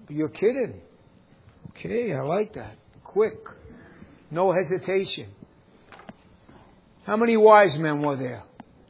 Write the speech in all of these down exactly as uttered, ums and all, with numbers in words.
You're kidding. Okay, I like that. Quick. No hesitation. How many wise men were there?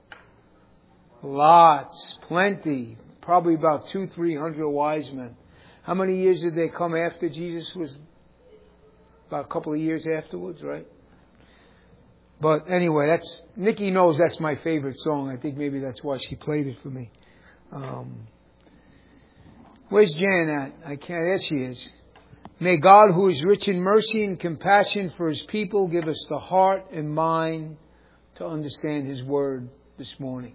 Lots. Plenty. Probably about two, three hundred wise men. How many years did they come after Jesus was? About a couple of years afterwards, right? But anyway, that's Nikki knows that's my favorite song. I think maybe that's why she played it for me. Um, where's Jan at? I can't. There she is. May God, who is rich in mercy and compassion for His people, give us the heart and mind to understand His Word this morning.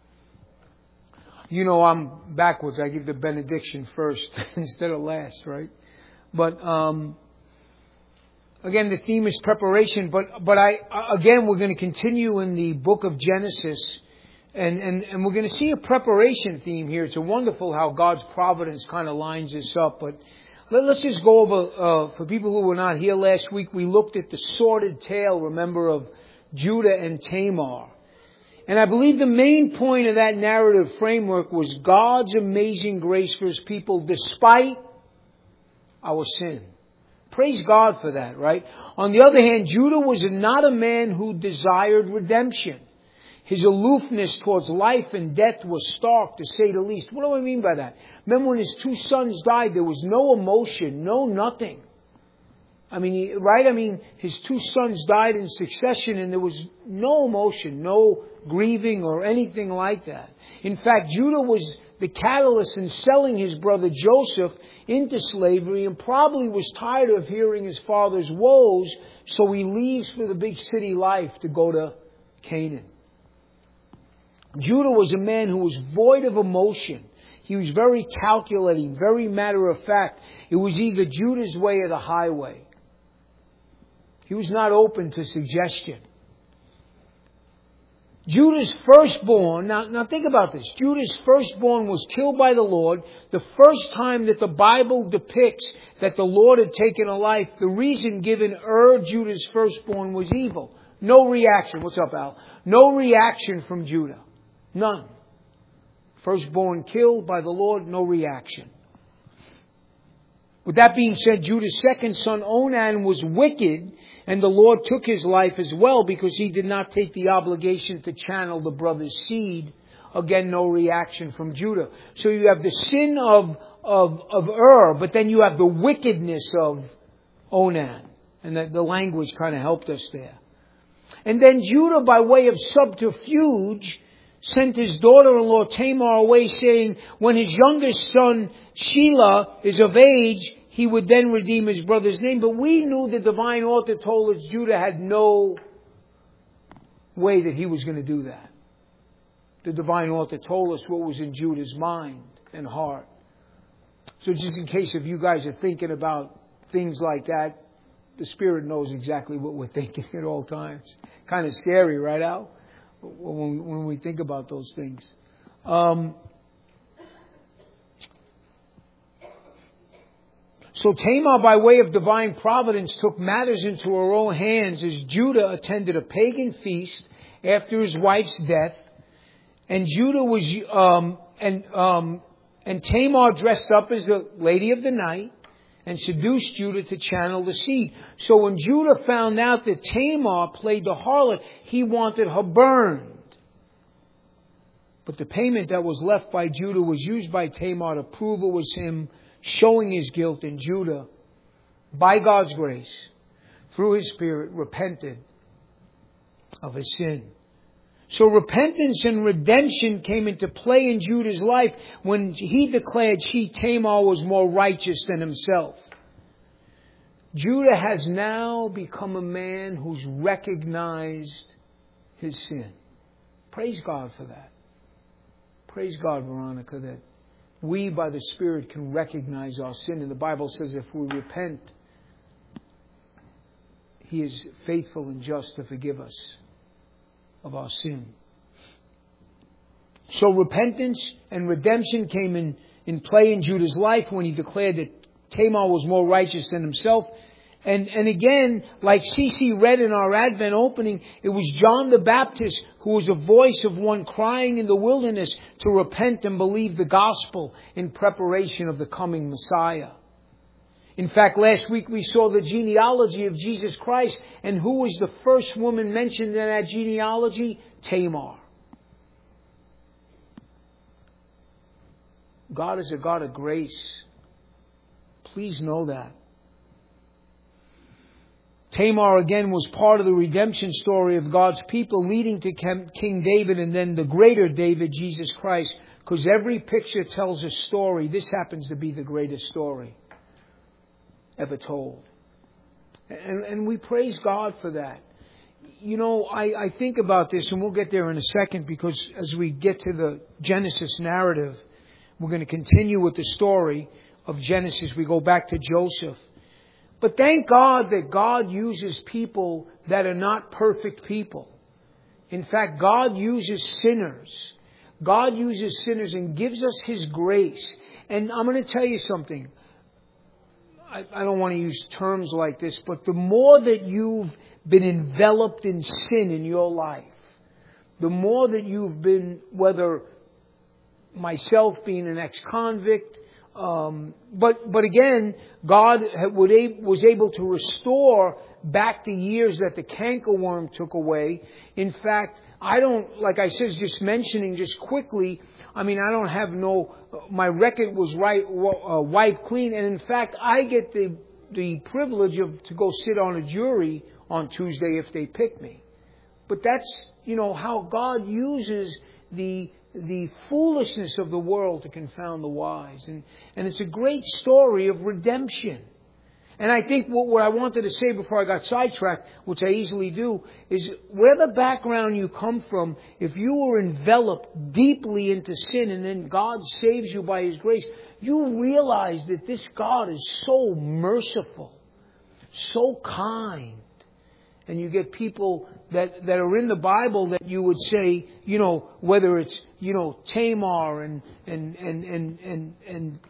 You know, I'm backwards. I give the benediction first instead of last, right? But um, again, the theme is preparation. But but I again, we're going to continue in the book of Genesis, and and and we're going to see a preparation theme here. It's a wonderful how God's providence kind of lines this up, but. Let's just go over, uh, for people who were not here last week, we looked at the sordid tale, remember, of Judah and Tamar. And I believe the main point of that narrative framework was God's amazing grace for His people despite our sin. Praise God for that, right? On the other hand, Judah was not a man who desired redemption. His aloofness towards life and death was stark, to say the least. What do I mean by that? Remember when his two sons died, there was no emotion, no nothing. I mean, right? I mean, his two sons died in succession and there was no emotion, no grieving or anything like that. In fact, Judah was the catalyst in selling his brother Joseph into slavery and probably was tired of hearing his father's woes, so he leaves for the big city life to go to Canaan. Judah was a man who was void of emotion. He was very calculating, very matter of fact. It was either Judah's way or the highway. He was not open to suggestion. Judah's firstborn, now, now think about this. Judah's firstborn was killed by the Lord. The first time that the Bible depicts that the Lord had taken a life, the reason given, Er, Judah's firstborn, was evil. No reaction. What's up, Al? No reaction from Judah. None. Firstborn killed by the Lord, no reaction. With that being said, Judah's second son, Onan, was wicked, and the Lord took his life as well because he did not take the obligation to channel the brother's seed. Again, no reaction from Judah. So you have the sin of, of, of Er, but then you have the wickedness of Onan. And the, the language kind of helped us there. And then Judah, by way of subterfuge, sent his daughter-in-law Tamar away, saying, when his youngest son Shelah is of age, he would then redeem his brother's name. But we knew the divine author told us Judah had no way that he was going to do that. The divine author told us what was in Judah's mind and heart. So just in case if you guys are thinking about things like that, the Spirit knows exactly what we're thinking at all times. Kind of scary, right, Al? When, when we think about those things. Um, so Tamar, by way of divine providence, took matters into her own hands as Judah attended a pagan feast after his wife's death. And Judah was, um, and, um, and Tamar dressed up as the lady of the night and seduced Judah to channel the seed. So when Judah found out that Tamar played the harlot, he wanted her burned. But the payment that was left by Judah was used by Tamar to prove it was him showing his guilt, and Judah, by God's grace, through His Spirit, repented of his sin. So repentance and redemption came into play in Judah's life when he declared she, Tamar, was more righteous than himself. Judah has now become a man who's recognized his sin. Praise God for that. Praise God, Veronica, that we by the Spirit can recognize our sin. And the Bible says if we repent, He is faithful and just to forgive us of our sin. So repentance and redemption came in, in play in Judah's life when he declared that Tamar was more righteous than himself. And, and again, like Cece read in our Advent opening, it was John the Baptist who was a voice of one crying in the wilderness to repent and believe the gospel in preparation of the coming Messiah. In fact, last week we saw the genealogy of Jesus Christ. And who was the first woman mentioned in that genealogy? Tamar. God is a God of grace. Please know that. Tamar, again, was part of the redemption story of God's people, leading to King David and then the greater David, Jesus Christ. Because every picture tells a story. This happens to be the greatest story ever told. And, and we praise God for that. You know, I, I think about this, and we'll get there in a second, because as we get to the Genesis narrative, we're going to continue with the story of Genesis. We go back to Joseph. But thank God that God uses people that are not perfect people. In fact, God uses sinners. God uses sinners and gives us His grace. And I'm going to tell you something. I, I don't want to use terms like this, but the more that you've been enveloped in sin in your life, the more that you've been, whether myself being an ex-convict, Um, but but again, God was able to restore back the years that the cankerworm took away. In fact, I don't, like I said, just mentioning just quickly, I mean, I don't have no, my record was right, uh, wiped clean. And in fact, I get the the privilege of to go sit on a jury on Tuesday if they pick me. But that's, you know, how God uses the the foolishness of the world to confound the wise. And, and it's a great story of redemption. And I think what, what I wanted to say before I got sidetracked, which I easily do, is whatever background you come from, if you were enveloped deeply into sin and then God saves you by His grace, you realize that this God is so merciful, so kind. And you get people that, that are in the Bible that you would say, you know, whether it's, you know, Tamar and, and, and, and, and, and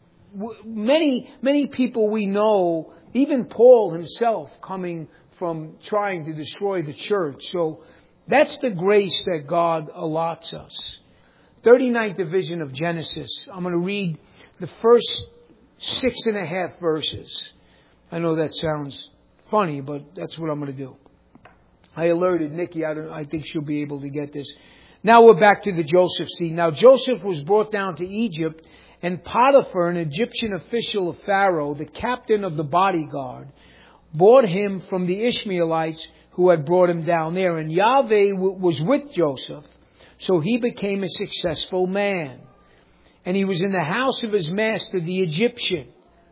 many, many people we know, even Paul himself coming from trying to destroy the church. So that's the grace that God allots us. thirty-ninth division of Genesis. I'm going to read the first six and a half verses. I know that sounds funny, but that's what I'm going to do. I alerted Nikki. I, don't, I think she'll be able to get this. Now we're back to the Joseph scene. Now Joseph was brought down to Egypt, and Potiphar, an Egyptian official of Pharaoh, the captain of the bodyguard, bought him from the Ishmaelites who had brought him down there. And Yahweh w- was with Joseph, so he became a successful man. And he was in the house of his master, the Egyptian.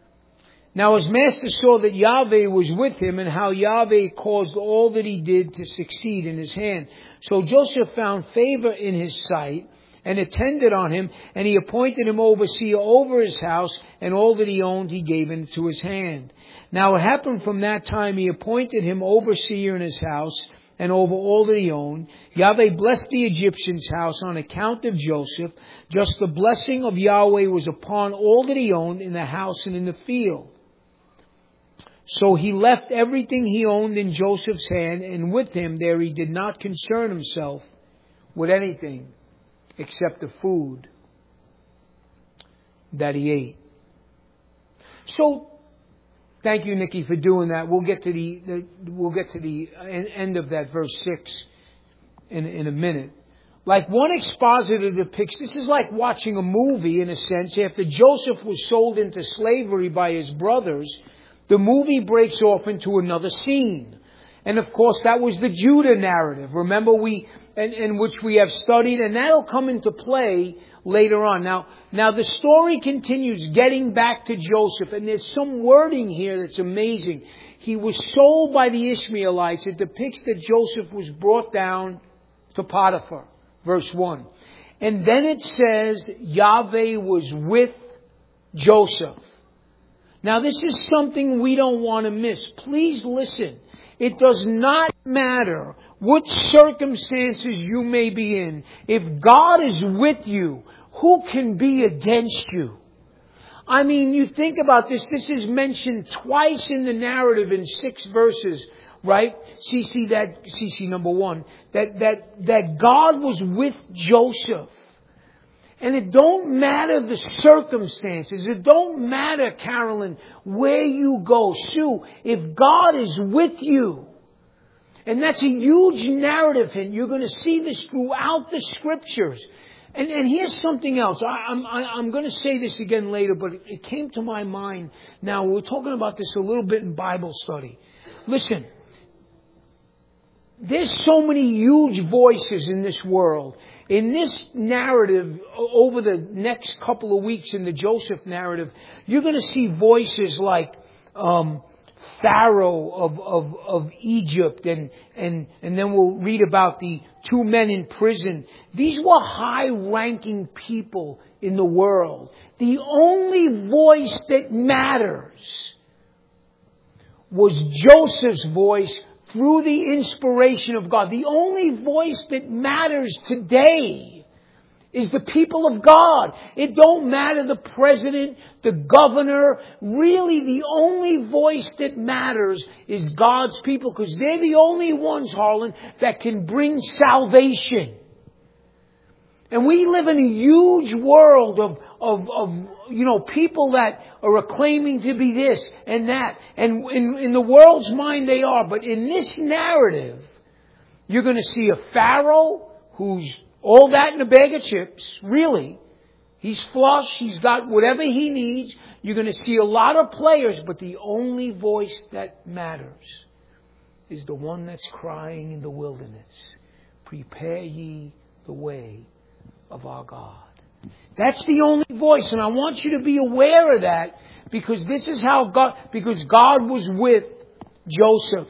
Now his master saw that Yahweh was with him, and how Yahweh caused all that he did to succeed in his hand. So Joseph found favor in his sight and attended on him, and he appointed him overseer over his house, and all that he owned he gave into his hand. Now it happened from that time he appointed him overseer in his house and over all that he owned. Yahweh blessed the Egyptian's house on account of Joseph. Just the blessing of Yahweh was upon all that he owned in the house and in the field. So he left everything he owned in Joseph's hand, and with him there he did not concern himself with anything except the food that he ate. So, thank you, Nikki, for doing that. We'll get to the, the we'll get to the end of that verse six in in a minute. Like one expositor depicts, this is like watching a movie in a sense. After Joseph was sold into slavery by his brothers, the movie breaks off into another scene. And of course, that was the Judah narrative. Remember, we, in, in which we have studied, and that'll come into play later on. Now, now the story continues getting back to Joseph, and there's some wording here that's amazing. He was sold by the Ishmaelites. It depicts that Joseph was brought down to Potiphar, verse one. And then it says Yahweh was with Joseph. Now, this is something we don't want to miss. Please listen. It does not matter what circumstances you may be in. If God is with you, who can be against you? I mean, you think about this. This is mentioned twice in the narrative in six verses, right? See, see that, see, see number one, that, that, that God was with Joseph. And it don't matter the circumstances. It don't matter, Carolyn, where you go. Sue, if God is with you, and that's a huge narrative hint. You're going to see this throughout the Scriptures. And, and here's something else. I, I'm, I, I'm going to say this again later, but it, it came to my mind. Now, we were talking about this a little bit in Bible study. Listen, there's so many huge voices in this world. In this narrative, over the next couple of weeks in the Joseph narrative, you're going to see voices like um, Pharaoh of, of, of Egypt, and, and, and then we'll read about the two men in prison. These were high-ranking people in the world. The only voice that matters was Joseph's voice through the inspiration of God. The only voice that matters today is the people of God. It don't matter the president, the governor. Really, the only voice that matters is God's people, because they're the only ones, Harlan, that can bring salvation. And we live in a huge world of, of, of, you know, people that are claiming to be this and that. And in, in the world's mind they are. But in this narrative, you're going to see a Pharaoh who's all that in a bag of chips. Really. He's flush. He's got whatever he needs. You're going to see a lot of players. But the only voice that matters is the one that's crying in the wilderness. Prepare ye the way of our God. That's the only voice, and I want you to be aware of that, because this is how God, because God was with Joseph.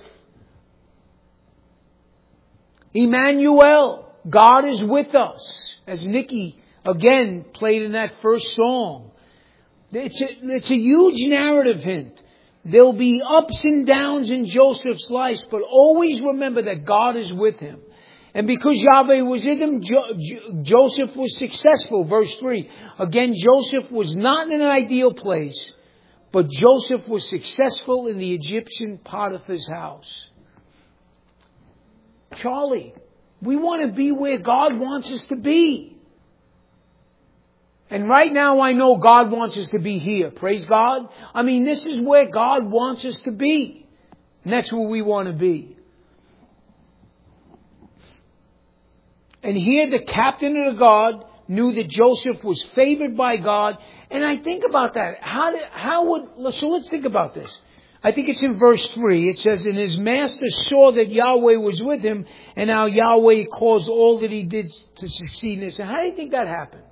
Emmanuel, God is with us, as Nikki again played in that first song. It's a, it's a huge narrative hint. There'll be ups and downs in Joseph's life, but always remember that God is with him. And because Yahweh was with him, jo- jo- Joseph was successful. Verse three. Again, Joseph was not in an ideal place, but Joseph was successful in the Egyptian Potiphar's house. Charlie, we want to be where God wants us to be. And right now I know God wants us to be here. Praise God. I mean, this is where God wants us to be. And that's where we want to be. And here the captain of the guard knew that Joseph was favored by God. And I think about that. How did, how would, so let's think about this. I think it's in verse three. It says, and his master saw that Yahweh was with him, and how Yahweh caused all that he did to succeed in this. And how do you think that happened?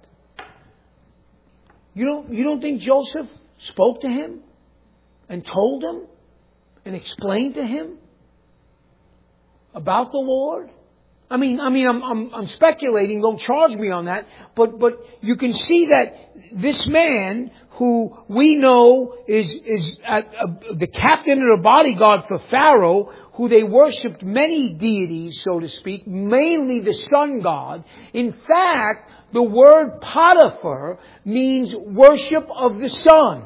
You don't, you don't think Joseph spoke to him and told him and explained to him about the Lord? I mean, I mean, I'm, I'm, I'm speculating. Don't charge me on that. But, but you can see that this man, who we know is is at, uh, the captain of the bodyguard for Pharaoh, who they worshipped many deities, so to speak, mainly the sun god. In fact, the word Potiphar means worship of the sun.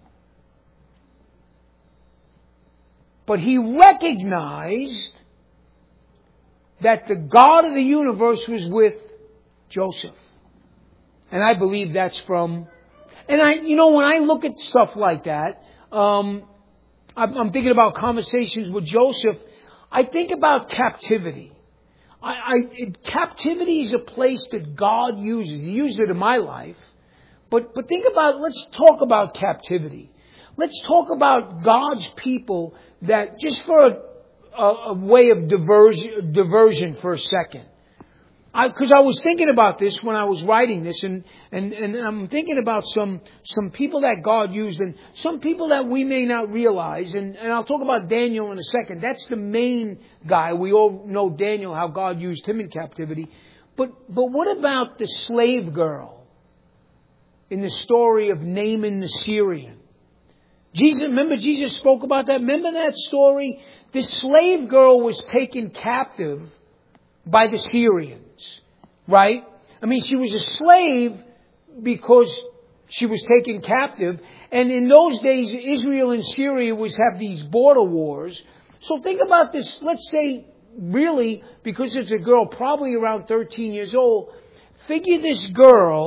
But he recognized that the God of the universe was with Joseph. And I believe that's from, and I, you know, when I look at stuff like that, um, I'm, I'm thinking about conversations with Joseph. I think about captivity. I, I it, captivity is a place that God uses. He used it in my life. But, but think about, let's talk about captivity. Let's talk about God's people that, just for a, A, a way of diversion, diversion for a second. Because I, I was thinking about this when I was writing this, and, and, and I'm thinking about some some people that God used, and some people that we may not realize. And, and I'll talk about Daniel in a second. That's the main guy. We all know Daniel, how God used him in captivity. But but what about the slave girl in the story of Naaman the Syrian? Jesus, remember Jesus spoke about that? Remember that story? The slave girl was taken captive by the Syrians, right? I mean, she was a slave because she was taken captive. And in those days, Israel and Syria was have these border wars. So think about this. Let's say, really, because it's a girl probably around thirteen years old, figure this girl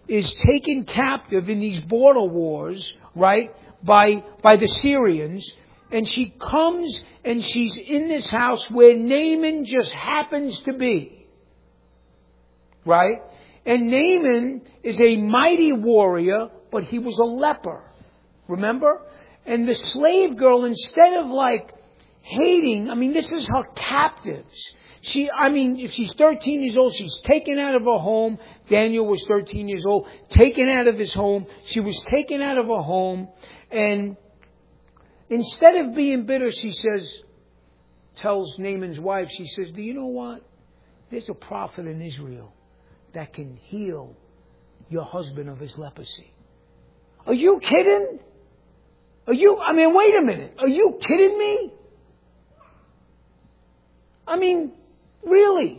is taken captive in these border wars, right, by, by the Syrians. And she comes and she's in this house where Naaman just happens to be. Right? And Naaman is a mighty warrior, but he was a leper. Remember? And the slave girl, instead of like hating, I mean, this is her captives. She, I mean, if she's thirteen years old, she's taken out of her home. Daniel was thirteen years old, taken out of his home. She was taken out of her home. And instead of being bitter, she says, tells Naaman's wife, she says, do you know what? There's a prophet in Israel that can heal your husband of his leprosy. Are you kidding? Are you, I mean, wait a minute. Are you kidding me? I mean, really?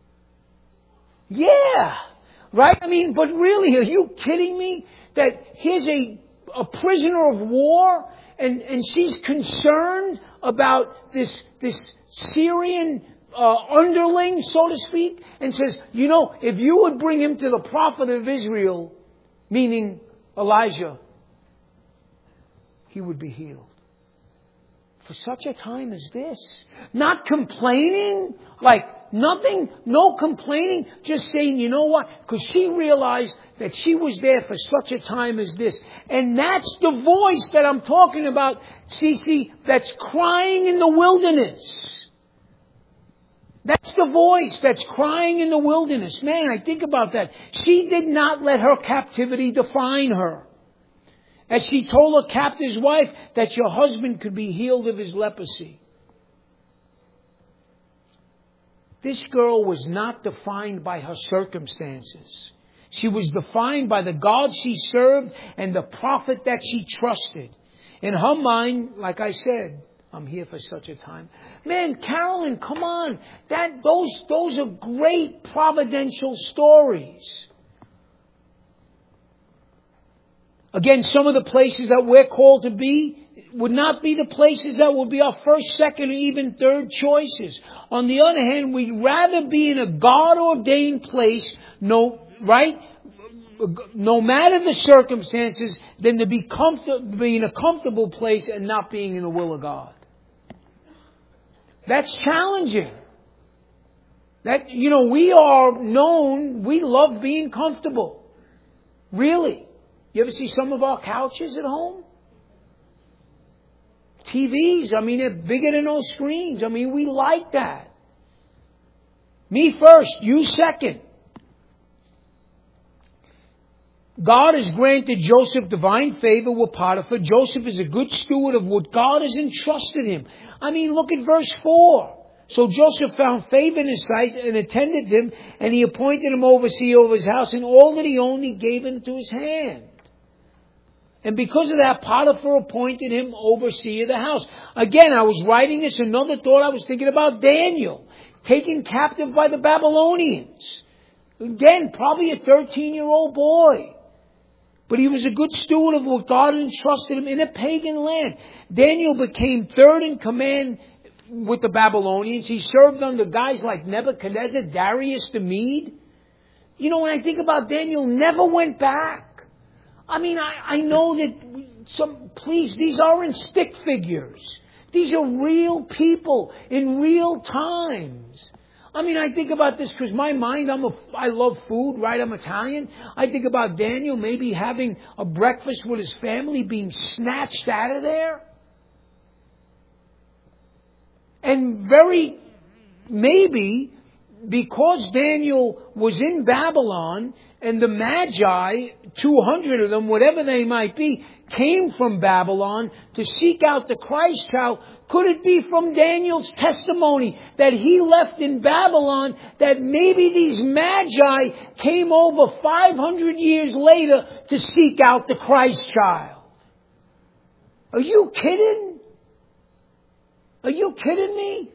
Yeah. Right? I mean, but really, are you kidding me? That here's a, a prisoner of war and, and she's concerned about this, this Syrian uh, underling, so to speak, and says, you know, if you would bring him to the prophet of Israel, meaning Elijah, he would be healed. For such a time as this. Not complaining, like nothing, no complaining, just saying, you know what? Because she realized that she was there for such a time as this. And that's the voice that I'm talking about, Cece, that's crying in the wilderness. That's the voice that's crying in the wilderness. Man, I think about that. She did not let her captivity define her. As she told her captive's wife that your husband could be healed of his leprosy. This girl was not defined by her circumstances. She was defined by the God she served and the prophet that she trusted. In her mind, like I said, I'm here for such a time. Man, Carolyn, come on. That, those, those are great providential stories. Again, some of the places that we're called to be would not be the places that will be our first, second, or even third choices. On the other hand, we'd rather be in a God-ordained place, no, right? No matter the circumstances, than to be comfortable, be in a comfortable place and not being in the will of God. That's challenging. That, you know, we are known, we love being comfortable. Really. You ever see some of our couches at home? T Vs, I mean, they're bigger than those screens. I mean, we like that. Me first, you second. God has granted Joseph divine favor with Potiphar. Joseph is a good steward of what God has entrusted him. I mean, look at verse four. So Joseph found favor in his sight and attended him, and he appointed him overseer over his house, and all that he owned he gave into his hand. And because of that, Potiphar appointed him overseer of the house. Again, I was writing this, another thought I was thinking about Daniel, taken captive by the Babylonians. Again, probably a thirteen-year-old boy. But he was a good steward of what God entrusted him in a pagan land. Daniel became third in command with the Babylonians. He served under guys like Nebuchadnezzar, Darius the Mede. You know, when I think about Daniel, never went back. I mean, I, I know that some, please, these aren't stick figures. These are real people in real times. I mean, I think about this because my mind, I'm a, I love food, right? I'm Italian. I think about Daniel maybe having a breakfast with his family, being snatched out of there. And very, maybe, because Daniel was in Babylon and the Magi, two hundred of them, whatever they might be, came from Babylon to seek out the Christ child. Could it be from Daniel's testimony that he left in Babylon, that maybe these Magi came over five hundred years later to seek out the Christ child? Are you kidding? Are you kidding me?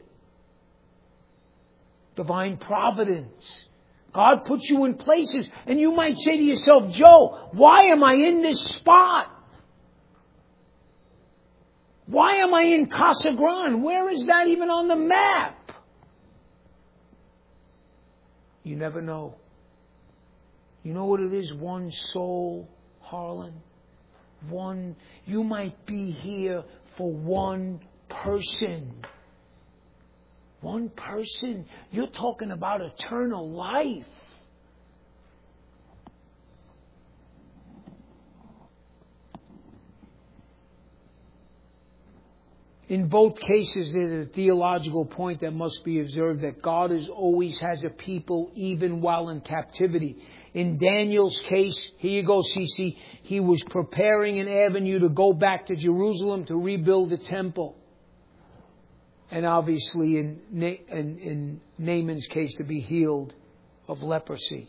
Divine providence. God puts you in places, and you might say to yourself, Joe, why am I in this spot? Why am I in Casa Grande? Where is that even on the map? You never know. You know what it is? One soul, Harlan. One. You might be here for one person. One person. You're talking about eternal life. In both cases, there's a theological point that must be observed, that God is always has a people even while in captivity. In Daniel's case, here you go, Cece, he was preparing an avenue to go back to Jerusalem to rebuild the temple. And obviously in, Na- in, in Naaman's case, to be healed of leprosy.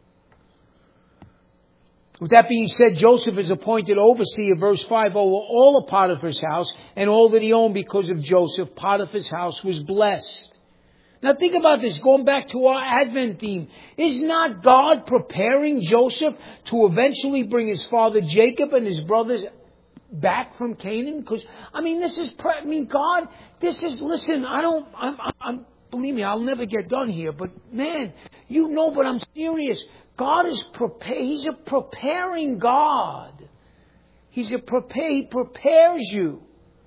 With that being said, Joseph is appointed overseer, verse five, over all of Potiphar's house and all that he owned. Because of Joseph, Potiphar's house was blessed. Now think about this, going back to our Advent theme. Is not God preparing Joseph to eventually bring his father Jacob and his brothers back from Canaan? Because, I mean, this is, I mean, God, this is, listen, I don't, I'm, I'm, believe me, I'll never get done here, but man, you know, but I'm serious. God is prepare. He's a preparing God. He's a prepare. He prepares you.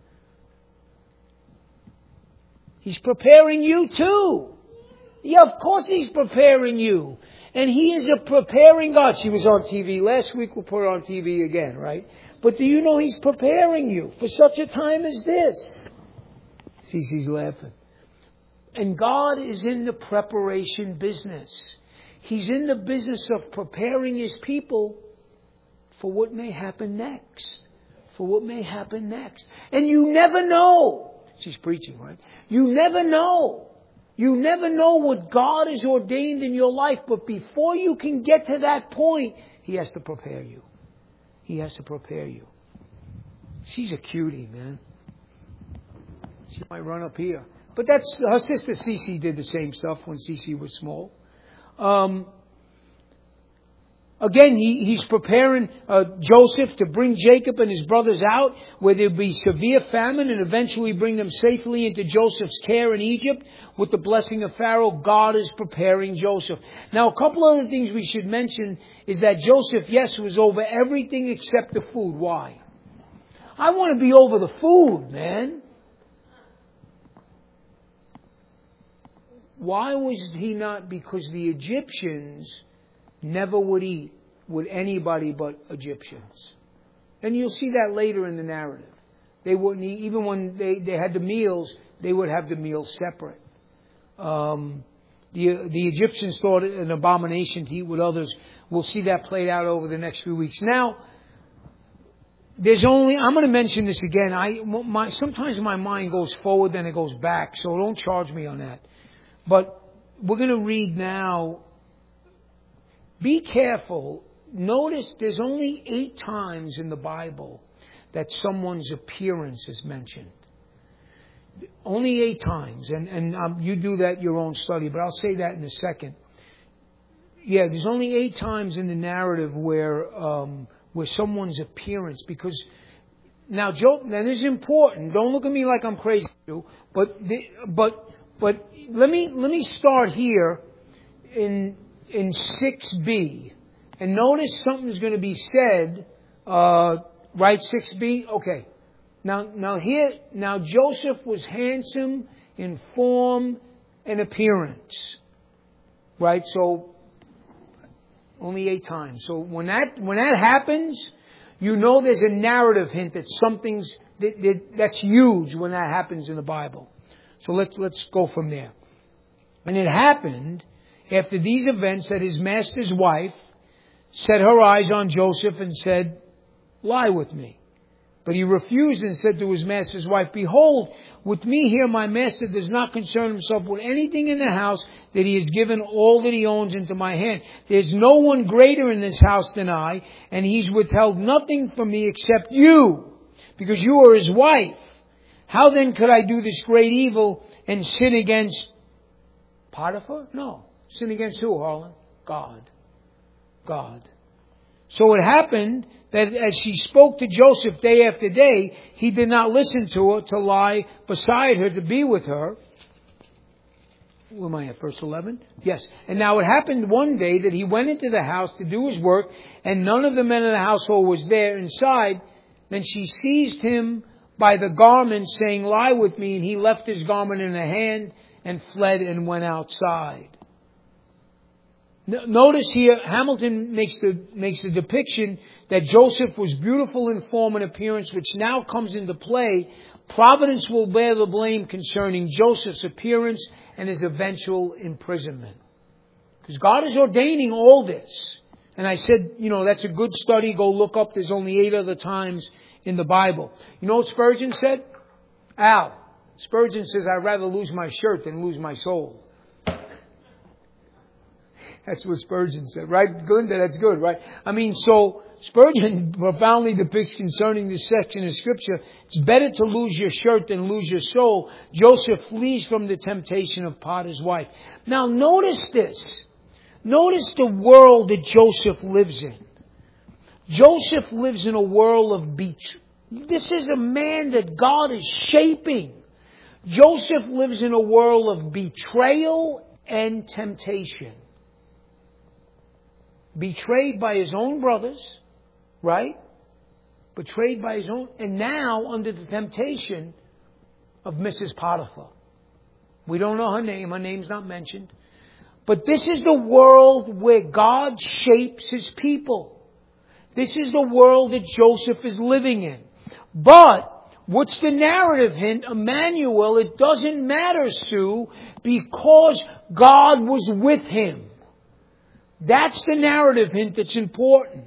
He's preparing you too. Yeah, of course He's preparing you. And He is a preparing God. She was on T V last week. We'll put her on T V again, right? But do you know He's preparing you for such a time as this? Cece's laughing. And God is in the preparation business. He's in the business of preparing His people for what may happen next. For what may happen next. And you never know. She's preaching, right? You never know. You never know what God has ordained in your life. But before you can get to that point, He has to prepare you. He has to prepare you. She's a cutie, man. She might run up here. But that's, her sister Cece did the same stuff when Cece was small. Um, again, he, he's preparing uh, Joseph to bring Jacob and his brothers out, where there'll be severe famine, and eventually bring them safely into Joseph's care in Egypt. With the blessing of Pharaoh, God is preparing Joseph. Now, a couple other things we should mention is that Joseph, yes, was over everything except the food. Why? I want to be over the food, man. Why was he not? Because the Egyptians never would eat with anybody but Egyptians. And you'll see that later in the narrative. They wouldn't eat, even when they, they had the meals, they would have the meals separate. Um, the, the Egyptians thought it an abomination to eat with others. We'll see that played out over the next few weeks. Now, there's only, I'm going to mention this again. I, my, sometimes my mind goes forward, then it goes back, so don't charge me on that. But we're going to read now. Be careful. Notice there's only eight times in the Bible that someone's appearance is mentioned. Only eight times. And, and um, you do that your own study, but I'll say that in a second. Yeah, there's only eight times in the narrative where um, where someone's appearance, because now, Joe, now this is important. Don't look at me like I'm crazy, but the, but but let me let me start here in in six B, and notice something's going to be said. Uh, right, six B. Okay. Now, now here, now Joseph was handsome in form and appearance, right? So only eight times. So when that when that happens, you know there's a narrative hint that something's that, that, that's huge when that happens in the Bible. So let's let's go from there. And it happened after these events that his master's wife set her eyes on Joseph and said, "Lie with me." But he refused and said to his master's wife, "Behold, with me here my master does not concern himself with anything in the house, that he has given all that he owns into my hand. There's no one greater in this house than I, and he's withheld nothing from me except you, because you are his wife. How then could I do this great evil and sin against Potiphar? No. Sin against who, Harlan? God. God. So it happened that as she spoke to Joseph day after day, he did not listen to her, to lie beside her, to be with her. where am I at? Verse eleven? Yes. And now it happened one day that he went into the house to do his work, and none of the men of the household was there inside. Then she seized him by the garment, saying, lie with me. And he left his garment in her hand and fled and went outside. Notice here, Hamilton makes the makes the depiction that Joseph was beautiful in form and appearance, which now comes into play. Providence will bear the blame concerning Joseph's appearance and his eventual imprisonment. Because God is ordaining all this. And I said, you know, that's a good study. Go look up. There's only eight other times in the Bible. You know what Spurgeon said? Al, Spurgeon says, I'd rather lose my shirt than lose my soul. That's what Spurgeon said, right? Glinda, that's good, right? I mean, so Spurgeon profoundly depicts concerning this section of Scripture, it's better to lose your shirt than lose your soul. Joseph flees from the temptation of Potiphar's wife. Now, notice this. Notice the world that Joseph lives in. Joseph lives in a world of betrayal. This is a man that God is shaping. Joseph lives in a world of betrayal and temptation. Betrayed by his own brothers, right? Betrayed by his own, and now under the temptation of Missus Potiphar. We don't know her name. Her name's not mentioned. But this is the world where God shapes His people. This is the world that Joseph is living in. But what's the narrative hint? Emmanuel, it doesn't matter, Sue, because God was with him. That's the narrative hint that's important.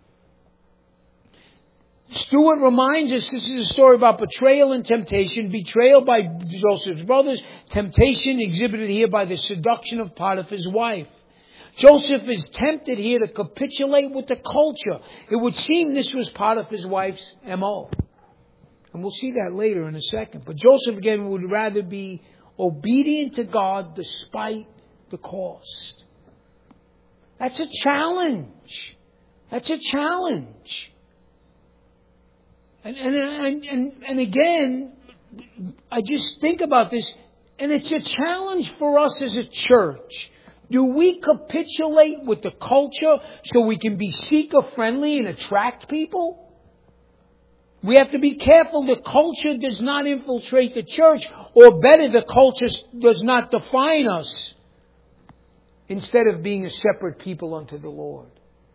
Stewart reminds us this is a story about betrayal and temptation. Betrayal by Joseph's brothers. Temptation exhibited here by the seduction of Potiphar's wife. Joseph is tempted here to capitulate with the culture. It would seem this was Potiphar's wife's M O. And we'll see that later in a second. But Joseph, again, would rather be obedient to God despite the cost. That's a challenge. That's a challenge. And, and, and, and, and again, I just think about this, and it's a challenge for us as a church. Do we capitulate with the culture so we can be seeker-friendly and attract people? We have to be careful the culture does not infiltrate the church, or better, the culture does not define us, instead of being a separate people unto the Lord.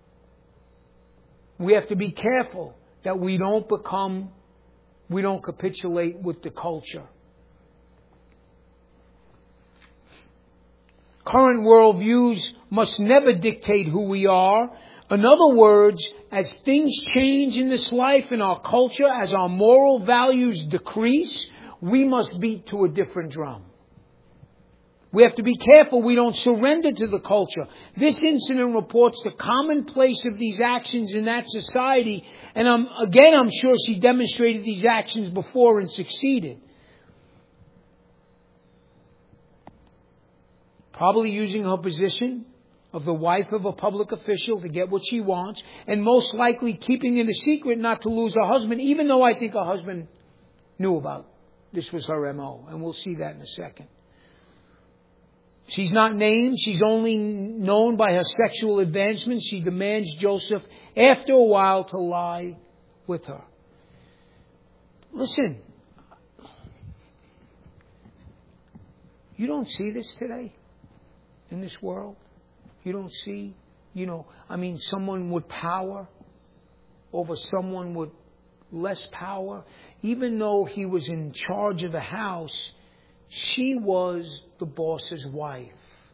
We have to be careful that we don't become, we don't capitulate with the culture. Current worldviews must never dictate who we are. In other words, as things change in this life, in our culture, as our moral values decrease, we must beat to a different drum. We have to be careful we don't surrender to the culture. This incident reports the commonplace of these actions in that society. And um, again, I'm sure she demonstrated these actions before and succeeded. Probably using her position of the wife of a public official to get what she wants. And most likely keeping it a secret not to lose her husband, even though I think her husband knew about this was her M O. And we'll see that in a second. She's not named. She's only known by her sexual advancements. She demands Joseph, after a while, to lie with her. Listen, you don't see this today in this world. You don't see, you know, I mean, someone with power over someone with less power. Even though he was in charge of the house, she was the boss's wife.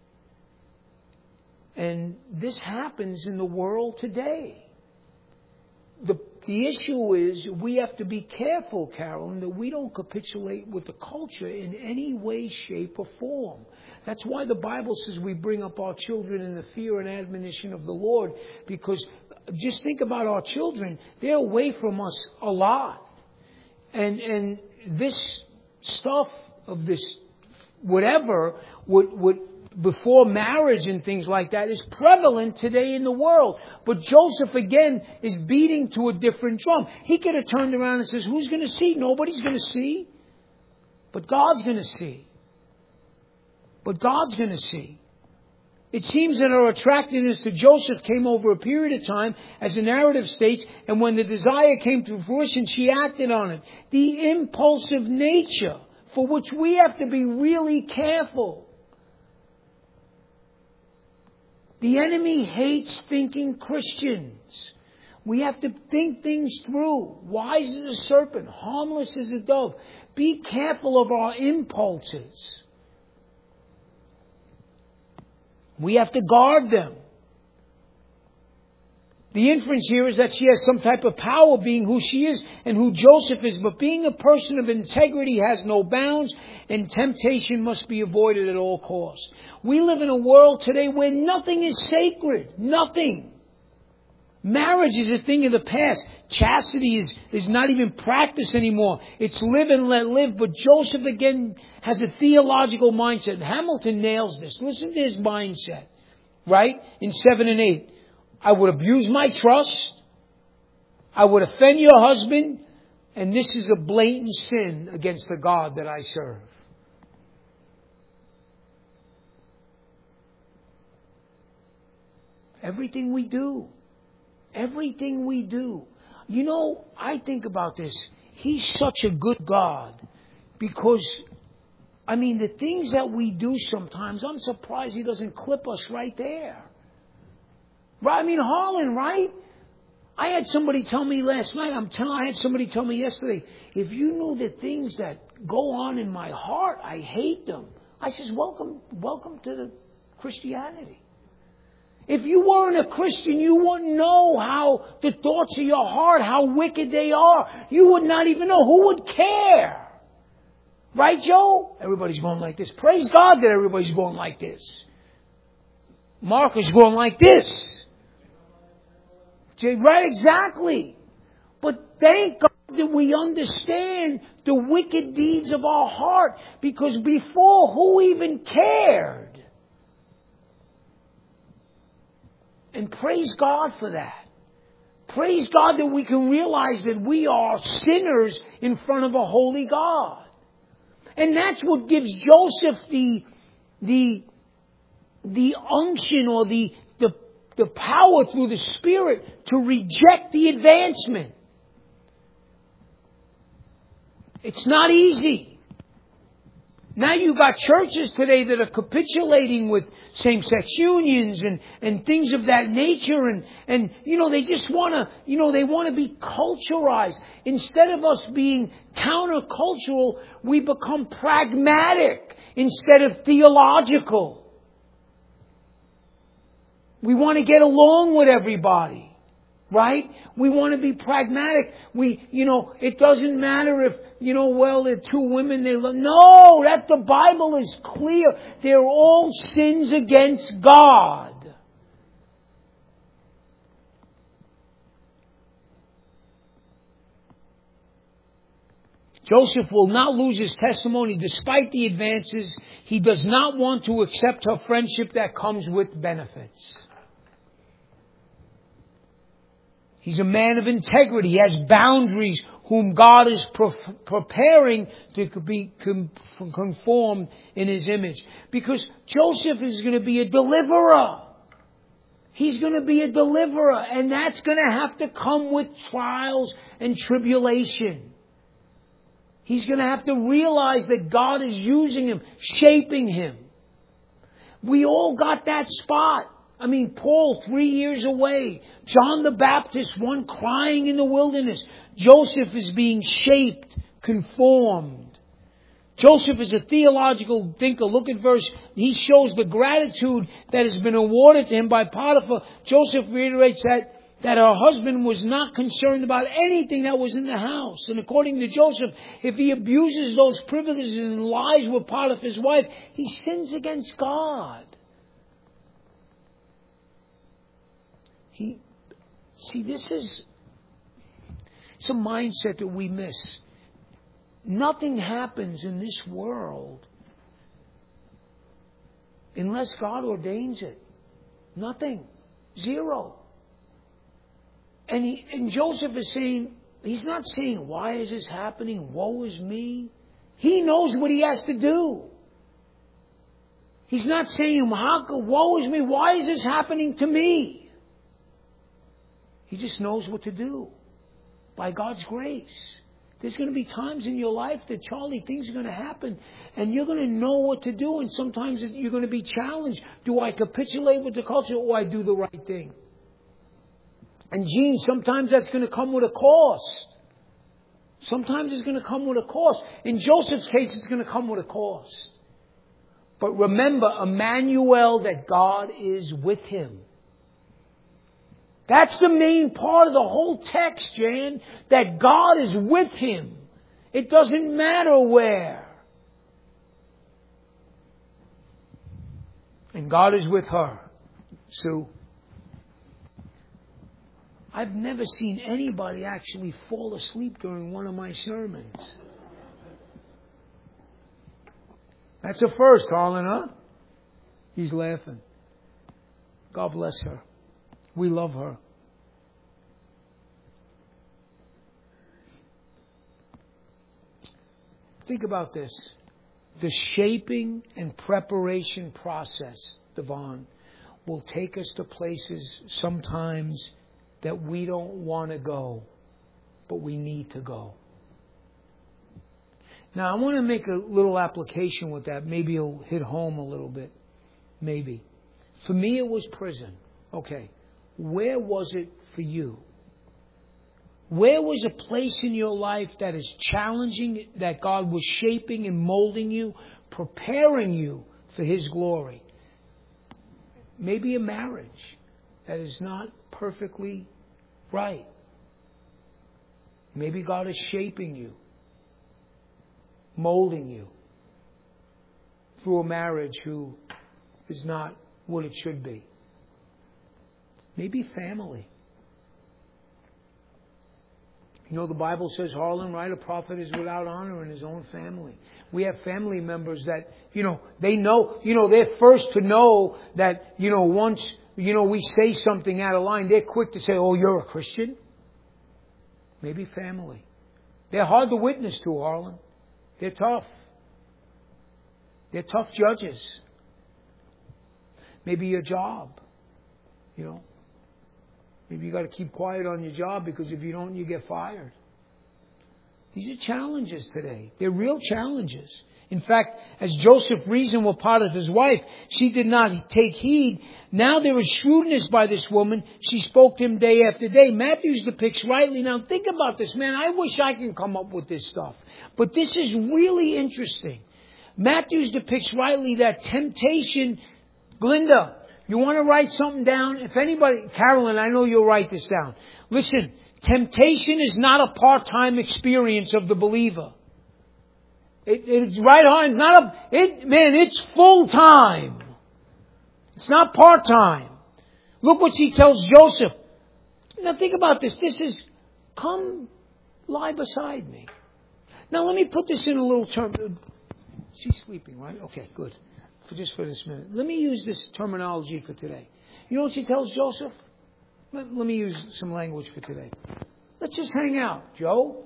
And this happens in the world today. The, the issue is we have to be careful, Carolyn, that we don't capitulate with the culture in any way, shape, or form. That's why the Bible says we bring up our children in the fear and admonition of the Lord. Because just think about our children. They're away from us a lot. And, and this stuff of this, whatever, would, would, before marriage and things like that, is prevalent today in the world. But Joseph, again, is beating to a different drum. He could have turned around and says, who's going to see? Nobody's going to see. But God's going to see. but God's going to see. It seems that her attractiveness to Joseph came over a period of time, as the narrative states, and when the desire came to fruition, she acted on it. The impulsive nature, for which we have to be really careful. The enemy hates thinking Christians. We have to think things through. Wise as a serpent, harmless as a dove. Be careful of our impulses. We have to guard them. The inference here is that she has some type of power, being who she is and who Joseph is. But being a person of integrity has no bounds, and temptation must be avoided at all costs. We live in a world today where nothing is sacred. Nothing. Marriage is a thing of the past. Chastity is, is not even practiced anymore. It's live and let live. But Joseph, again, has a theological mindset. Hamilton nails this. Listen to his mindset. Right? In seven and eight. I would abuse my trust. I would offend your husband. And this is a blatant sin against the God that I serve. Everything we do. Everything we do. You know, I think about this. He's such a good God. Because, I mean, the things that we do sometimes, I'm surprised He doesn't clip us right there. Right? I mean, Harlan, right? I had somebody tell me last night, I'm telling, I had somebody tell me yesterday, if you knew the things that go on in my heart, I hate them. I says, welcome, welcome to the Christianity. If you weren't a Christian, you wouldn't know how the thoughts of your heart, how wicked they are. You would not even know. Who would care? Right, Joe? Everybody's going like this. Praise God that everybody's going like this. Mark is going like this. Right, exactly. But thank God that we understand the wicked deeds of our heart. Because before, who even cared? And praise God for that. Praise God that we can realize that we are sinners in front of a holy God. And that's what gives Joseph the, the, the unction or the, the, the power through the Spirit to reject the advancement. It's not easy. Now you've got churches today that are capitulating with same-sex unions and, and things of that nature. And, and, you know, they just want to, you know, they want to be culturalized. Instead of us being countercultural, we become pragmatic instead of theological. We want to get along with everybody. Right? We want to be pragmatic. We, you know, it doesn't matter if, you know, well, they're two women, they love. No, that the Bible is clear. They're all sins against God. Joseph will not lose his testimony despite the advances. He does not want to accept her friendship that comes with benefits. He's a man of integrity. He has boundaries whom God is pre- preparing to be conformed in His image. Because Joseph is going to be a deliverer. He's going to be a deliverer. And that's going to have to come with trials and tribulation. He's going to have to realize that God is using him, shaping him. We all got that spot. I mean, Paul, three years away. John the Baptist, one crying in the wilderness. Joseph is being shaped, conformed. Joseph is a theological thinker. Look at verse. He shows the gratitude that has been awarded to him by Potiphar. Joseph reiterates that, that her husband was not concerned about anything that was in the house. And according to Joseph, if he abuses those privileges and lies with Potiphar's wife, he sins against God. He, see, this is it's a mindset that we miss. Nothing happens in this world unless God ordains it. Nothing. Zero. And, he, and Joseph is saying, he's not saying, why is this happening? Woe is me. He knows what he has to do. He's not saying, how, woe is me, why is this happening to me? He just knows what to do by God's grace. There's going to be times in your life that, Charlie, things are going to happen and you're going to know what to do, and sometimes you're going to be challenged. Do I capitulate with the culture or I do the right thing? And Gene, sometimes that's going to come with a cost. Sometimes it's going to come with a cost. In Joseph's case, it's going to come with a cost. But remember, Emmanuel, that God is with him. That's the main part of the whole text, Jan, that God is with him. It doesn't matter where. And God is with her, Sue. I've never seen anybody actually fall asleep during one of my sermons. That's a first, Harlan, huh? He's laughing. God bless her. We love her. Think about this. The shaping and preparation process, Devon, will take us to places sometimes that we don't want to go, but we need to go. Now, I want to make a little application with that. Maybe it'll hit home a little bit. Maybe. For me, it was prison. Okay. Where was it for you? Where was a place in your life that is challenging, that God was shaping and molding you, preparing you for His glory? Maybe a marriage that is not perfectly right. Maybe God is shaping you, molding you through a marriage who is not what it should be. Maybe family. You know, the Bible says, Harlan, right? A prophet is without honor in his own family. We have family members that, you know, they know, you know, they're first to know that, you know, once, you know, we say something out of line, they're quick to say, oh, you're a Christian? Maybe family. They're hard to witness to, Harlan. They're tough. They're tough judges. Maybe your job, you know. Maybe you got to keep quiet on your job because if you don't, you get fired. These are challenges today. They're real challenges. In fact, as Joseph reasoned with Potiphar's wife, she did not take heed. Now there is shrewdness by this woman. She spoke to him day after day. Matthews depicts rightly. Now think about this, man. I wish I can come up with this stuff. But this is really interesting. Matthews depicts rightly that temptation. Glinda, you want to write something down? If anybody, Carolyn, I know you'll write this down. Listen, temptation is not a part-time experience of the believer. It, it's right on. It's not a, it, man, it's full-time. It's not part-time. Look what she tells Joseph. Now think about this. This is, come lie beside me. Now let me put this in a little term. She's sleeping, right? Okay, good. For just for this minute. Let me use this terminology for today. You know what she tells Joseph? Let, let me use some language for today. Let's just hang out. Joe?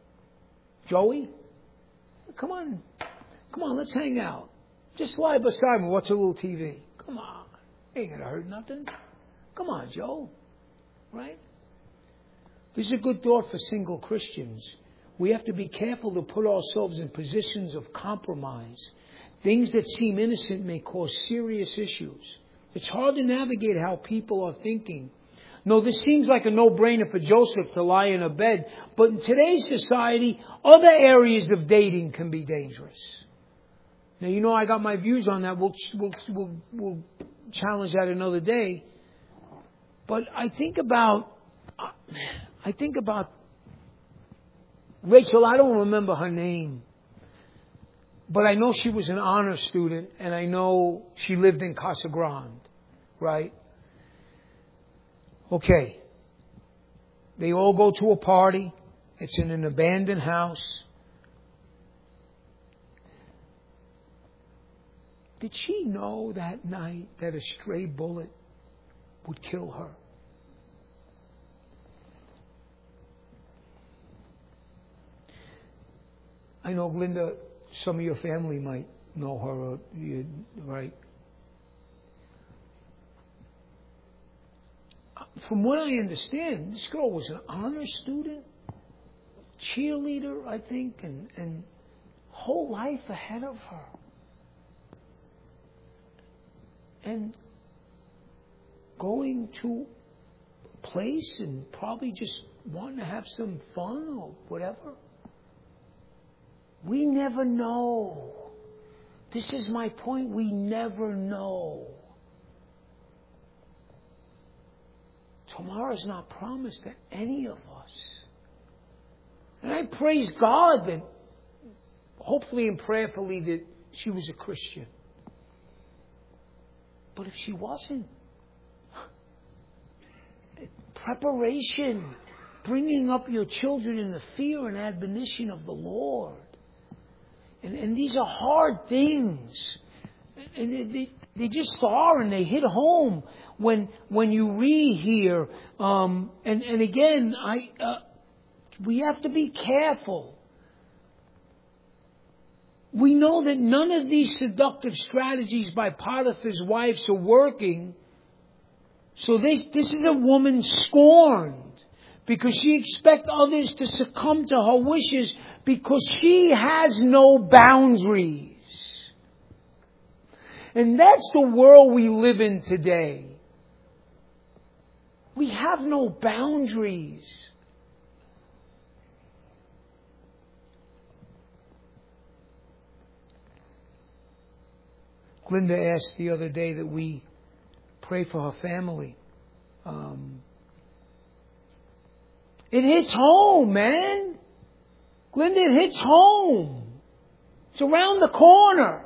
Joey? Come on. Come on, let's hang out. Just lie beside me. Watch a little T V. Come on. Ain't gonna hurt nothing. Come on, Joe. Right? This is a good thought for single Christians. We have to be careful to put ourselves in positions of compromise. Things that seem innocent may cause serious issues. It's hard to navigate how people are thinking. No, this seems like a no-brainer for Joseph to lie in a bed. But in today's society, other areas of dating can be dangerous. Now, you know I got my views on that. We'll, we'll, we'll, we'll challenge that another day. But I think about, I think about Rachel. I don't remember her name. But I know she was an honor student, and I know she lived in Casa Grande, right? Okay. They all go to a party. It's in an abandoned house. Did she know that night that a stray bullet would kill her? I know, Glinda, some of your family might know her, right? from what I understand, this girl was an honor student, cheerleader, I think, and, and whole life ahead of her. And going to a place and probably just wanting to have some fun or whatever. We never know. This is my point. We never know. Tomorrow's not promised to any of us. And I praise God that, hopefully and prayerfully, that she was a Christian. But if she wasn't, preparation, bringing up your children in the fear and admonition of the Lord. And, and these are hard things. And they, they, they just are, and they hit home when when you read here. Um, and, and again, I uh, we have to be careful. We know that none of these seductive strategies by Potiphar's wives are working. So this, this is a woman scorned because she expects others to succumb to her wishes because she has no boundaries. And that's the world we live in today. We have no boundaries. Glenda asked the other day that we pray for her family. Um, it hits home, man. Glenda, it hits home. It's around the corner.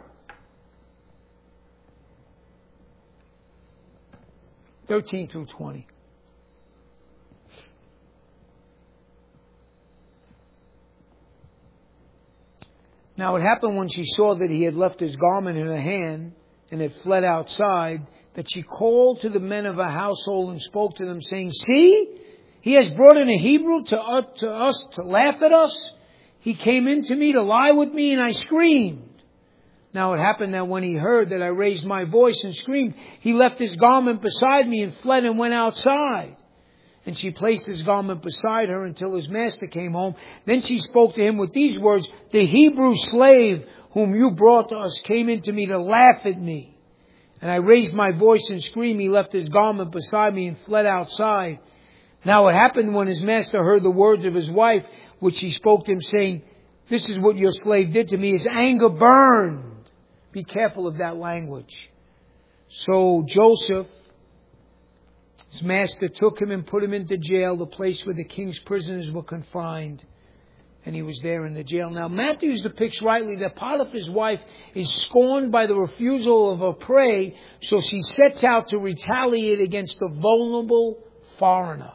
thirteen through twenty. Now it happened when she saw that he had left his garment in her hand and had fled outside, that she called to the men of her household and spoke to them, saying, "See, he has brought in a Hebrew to us, to us to laugh at us. He came in to me to lie with me, and I screamed." Now it happened that when he heard that I raised my voice and screamed, he left his garment beside me and fled and went outside. And she placed his garment beside her until his master came home. Then she spoke to him with these words, "The Hebrew slave whom you brought to us came in to me to laugh at me. And I raised my voice and screamed. He left his garment beside me and fled outside." Now it happened when his master heard the words of his wife, which she spoke to him, saying, "This is what your slave did to me." His anger burned. Be careful of that language. So Joseph, his master, took him and put him into jail, the place where the king's prisoners were confined. And he was there in the jail. Now Matthew depicts rightly that Potiphar's wife is scorned by the refusal of her prey, so she sets out to retaliate against the vulnerable foreigner.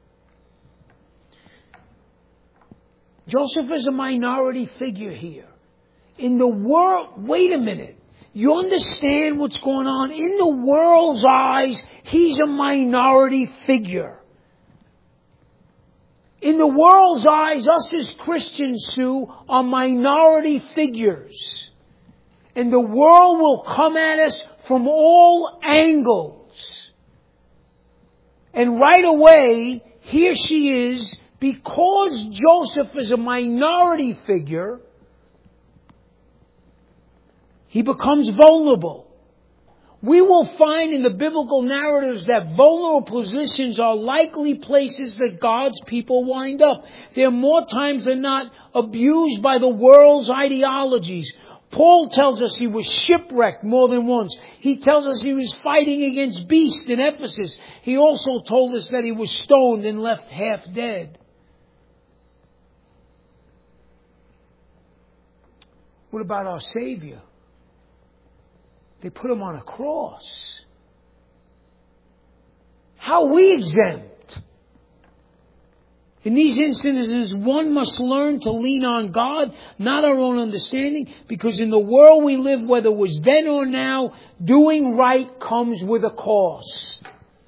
Joseph is a minority figure here. In the world, wait a minute. You understand what's going on? In the world's eyes, he's a minority figure. In the world's eyes, us as Christians, Sue, are minority figures. And the world will come at us from all angles. And right away, here she is, because Joseph is a minority figure, he becomes vulnerable. We will find in the biblical narratives that vulnerable positions are likely places that God's people wind up. They're more times than not abused by the world's ideologies. Paul tells us he was shipwrecked more than once. He tells us he was fighting against beasts in Ephesus. He also told us that he was stoned and left half dead. What about our Savior? They put him on a cross. How are we exempt? In these instances, one must learn to lean on God, not our own understanding, because in the world we live, whether it was then or now, doing right comes with a cost.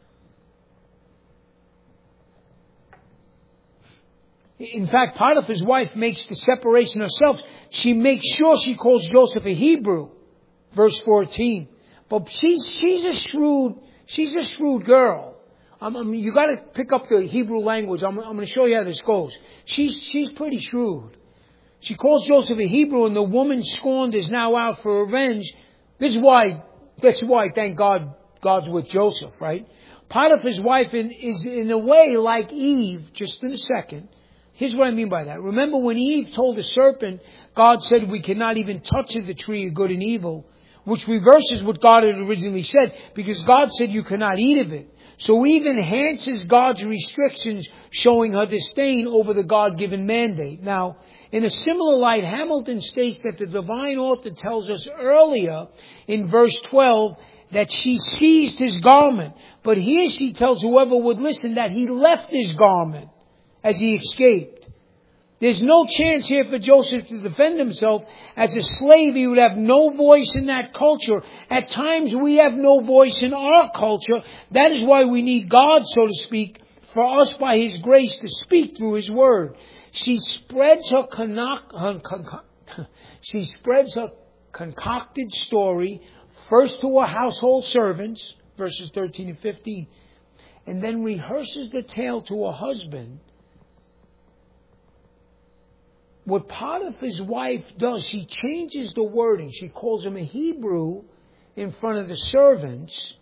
In fact, Potiphar's wife makes the separation herself. She makes sure she calls Joseph a Hebrew. Verse fourteen. But she's, she's a shrewd, she's a shrewd girl. I mean, you got to pick up the Hebrew language. I'm, I'm going to show you how this goes. She's she's pretty shrewd. She calls Joseph a Hebrew, and the woman scorned is now out for revenge. This is why. That's why. Thank God, God's with Joseph, right? Potiphar's wife in, is in a way like Eve. Just in a second. Here's what I mean by that. Remember when Eve told the serpent, God said we cannot even touch of the tree of good and evil, which reverses what God had originally said, because God said you cannot eat of it. So Eve enhances God's restrictions, showing her disdain over the God-given mandate. Now, in a similar light, Hamilton states that the divine author tells us earlier in verse twelve that she seized his garment. But here she tells whoever would listen that he left his garment as he escaped. There's no chance here for Joseph to defend himself. As a slave, he would have no voice in that culture. At times, we have no voice in our culture. That is why we need God, so to speak, for us by His grace to speak through His Word. She spreads her, connoc- her con- she spreads her concocted story first to her household servants, verses thirteen and fifteen, and then rehearses the tale to her husband. What Potiphar's wife does, she changes the wording. She calls him a Hebrew in front of the servants.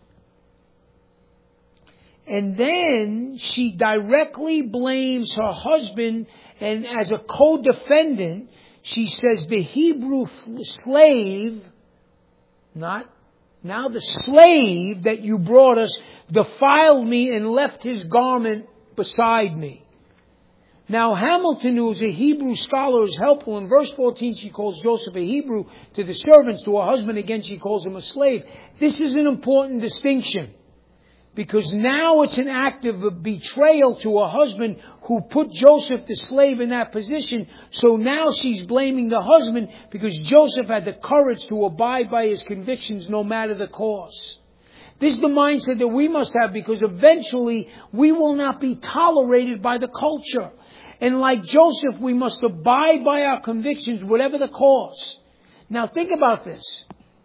And then she directly blames her husband, and as a co-defendant, she says the Hebrew slave, not, now the slave that you brought us, defiled me and left his garment beside me. Now, Hamilton, who is a Hebrew scholar, is helpful. In verse fourteen, she calls Joseph a Hebrew to the servants. To her husband, again, she calls him a slave. This is an important distinction, because now it's an act of betrayal to her husband who put Joseph, the slave, in that position. So now she's blaming the husband because Joseph had the courage to abide by his convictions no matter the cost. This is the mindset that we must have, because eventually we will not be tolerated by the culture. And like Joseph, we must abide by our convictions, whatever the cost. Now think about this.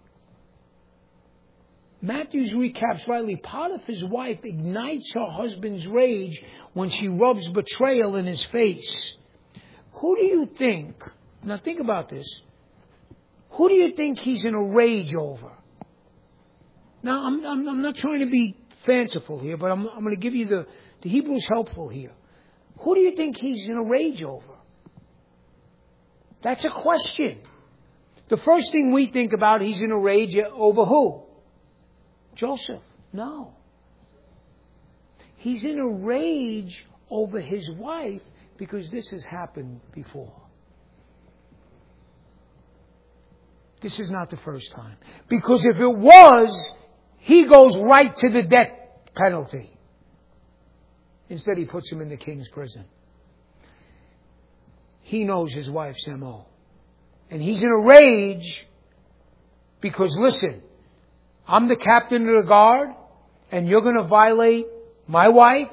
Matthew's recaps rightly. Potiphar's wife ignites her husband's rage when she rubs betrayal in his face. Who do you think, now think about this, who do you think he's in a rage over? Now, I'm, I'm, I'm not trying to be fanciful here, but I'm, I'm going to give you the, the Hebrew's helpful here. Who do you think he's in a rage over? That's a question. The first thing we think about, he's in a rage over who? Joseph. No. He's in a rage over his wife because this has happened before. This is not the first time. Because if it was, he goes right to the death penalty. Instead, he puts him in the king's prison. He knows his wife's M O. And he's in a rage because, listen, I'm the captain of the guard, and you're going to violate my wife?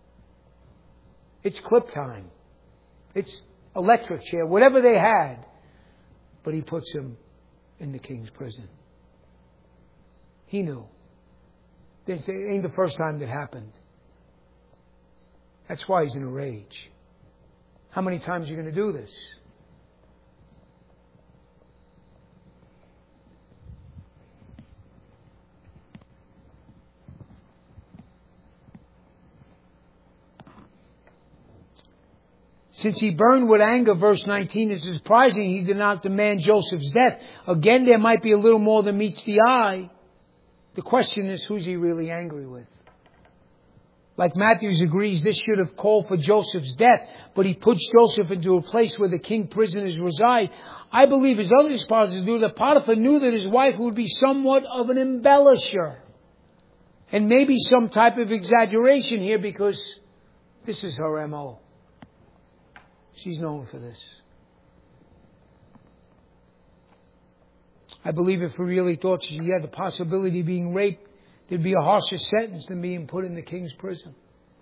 It's clip time. It's electric chair, whatever they had. But he puts him in the king's prison. He knew. It ain't the first time that happened. That's why he's in a rage. How many times are you going to do this? Since he burned with anger, verse nineteen, is surprising he did not demand Joseph's death. Again, there might be a little more than meets the eye. The question is, who's he really angry with? Like Matthews agrees, this should have called for Joseph's death, but he puts Joseph into a place where the king prisoners reside. I believe, as other expositors do, that Potiphar knew that his wife would be somewhat of an embellisher. And maybe some type of exaggeration here, because this is her M O. She's known for this. I believe if we really thought she had the possibility of being raped, there'd be a harsher sentence than being put in the king's prison.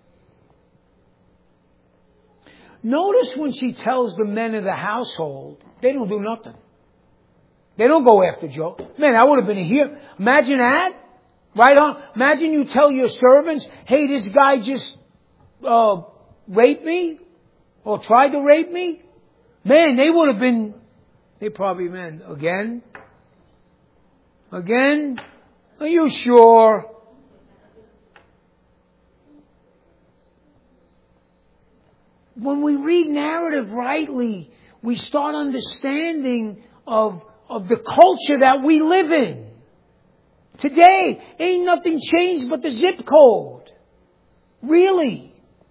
Notice when she tells the men of the household, they don't do nothing. They don't go after Joe. Man, I would have been here. Imagine that. Right on. Imagine you tell your servants, hey, this guy just uh, raped me or tried to rape me. Man, they would have been, they probably meant, again? Again? Are you sure? When we read narrative rightly, we start understanding of, of the culture that we live in. Today, ain't nothing changed but the zip code. Really.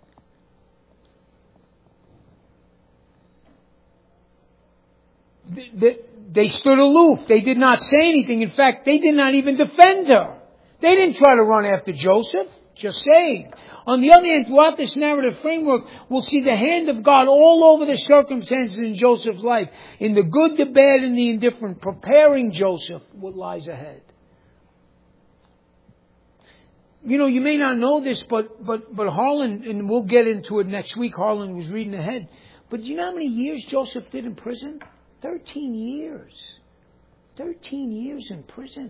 They, they stood aloof. They did not say anything. In fact, they did not even defend her. They didn't try to run after Joseph. Just saying. On the other hand, throughout this narrative framework, we'll see the hand of God all over the circumstances in Joseph's life. In the good, the bad, and the indifferent. Preparing Joseph what lies ahead. You know, you may not know this, but, but, but Harlan, and we'll get into it next week, Harlan was reading ahead. But do you know how many years Joseph did in prison? Thirteen years. Thirteen years in prison.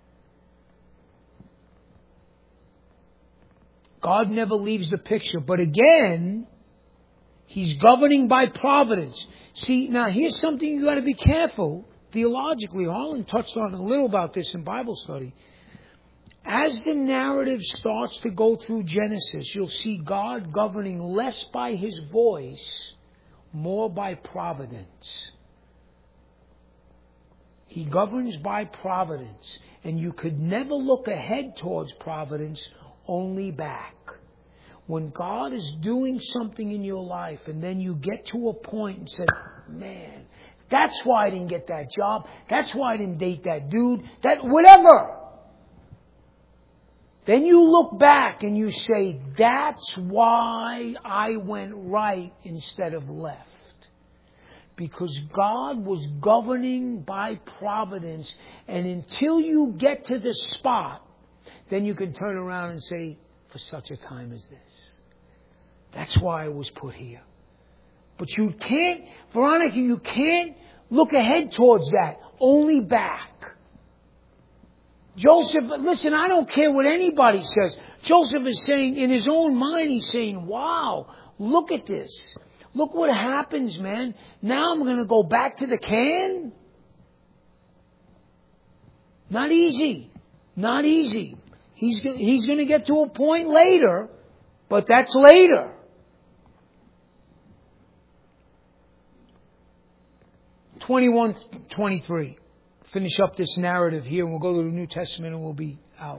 God never leaves the picture. But again, He's governing by providence. See, now here's something you got to be careful. Theologically, Harlan touched on a little about this in Bible study. As the narrative starts to go through Genesis, you'll see God governing less by His voice, more by providence. He governs by providence. And you could never look ahead towards providence, only back. When God is doing something in your life and then you get to a point and say, man, that's why I didn't get that job. That's why I didn't date that dude. That whatever. Then you look back and you say, that's why I went right instead of left. Because God was governing by providence. And until you get to the spot, then you can turn around and say, for such a time as this. That's why I was put here. But you can't, Veronica, you can't look ahead towards that. Only back. Joseph, listen, I don't care what anybody says. Joseph is saying, in his own mind, he's saying, wow, look at this. Look what happens, man. Now I'm going to go back to the can? Not easy. Not easy. He's, he's going to get to a point later, but that's later. twenty-one twenty-three. Finish up this narrative here, and we'll go to the New Testament and we'll be out.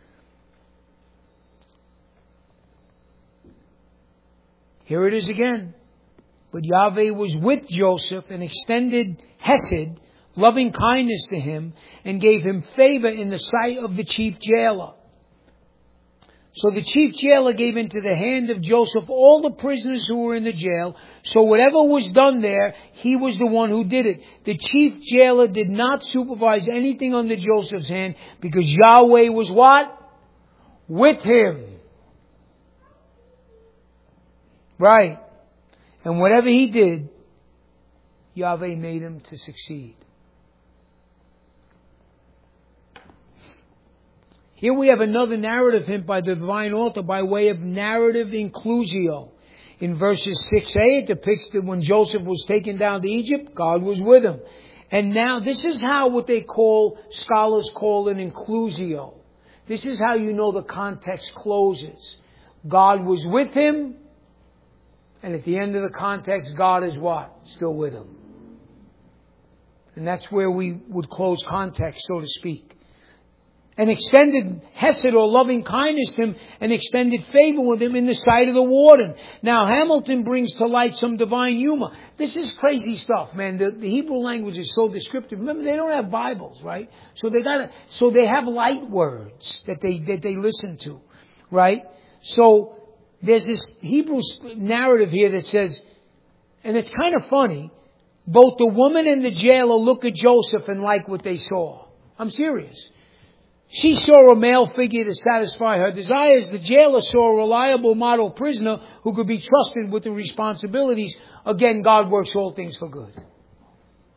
Here it is again. But Yahweh was with Joseph and extended Hesed, loving kindness to him, and gave him favor in the sight of the chief jailer. So the chief jailer gave into the hand of Joseph all the prisoners who were in the jail. So whatever was done there, he was the one who did it. The chief jailer did not supervise anything under Joseph's hand because Yahweh was what? With him. Right. And whatever he did, Yahweh made him to succeed. Here we have another narrative hint by the divine author by way of narrative inclusio. In verses six a, it depicts that when Joseph was taken down to Egypt, God was with him. And now this is how what they call, scholars call an inclusio. This is how you know the context closes. God was with him, and at the end of the context, God is what? Still with him. And that's where we would close context, so to speak. And extended Hesed or loving kindness to him and extended favor with him in the sight of the warden. Now Hamilton brings to light some divine humor. This is crazy stuff, man. The, the Hebrew language is so descriptive. Remember, they don't have Bibles, right? So they gotta, so they have light words that they, that they listen to, right? So there's this Hebrew narrative here that says, and it's kind of funny, both the woman and the jailer look at Joseph and like what they saw. I'm serious. She saw a male figure to satisfy her desires. The jailer saw a reliable model prisoner who could be trusted with the responsibilities. Again, God works all things for good.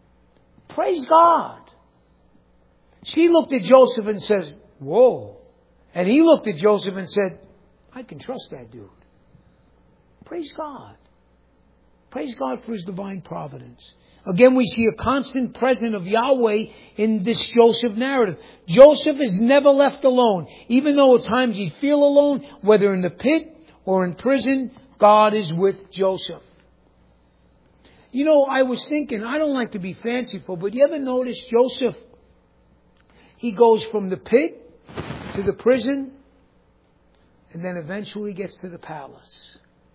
Praise God. She looked at Joseph and says, whoa, And he looked at Joseph and said, I can trust that dude. Praise God. Praise God for His divine providence. Again, we see a constant presence of Yahweh in this Joseph narrative. Joseph is never left alone. Even though at times he'd feel alone, whether in the pit or in prison, God is with Joseph. You know, I was thinking, I don't like to be fanciful, but you ever notice Joseph, he goes from the pit to the prison and then eventually gets to the palace.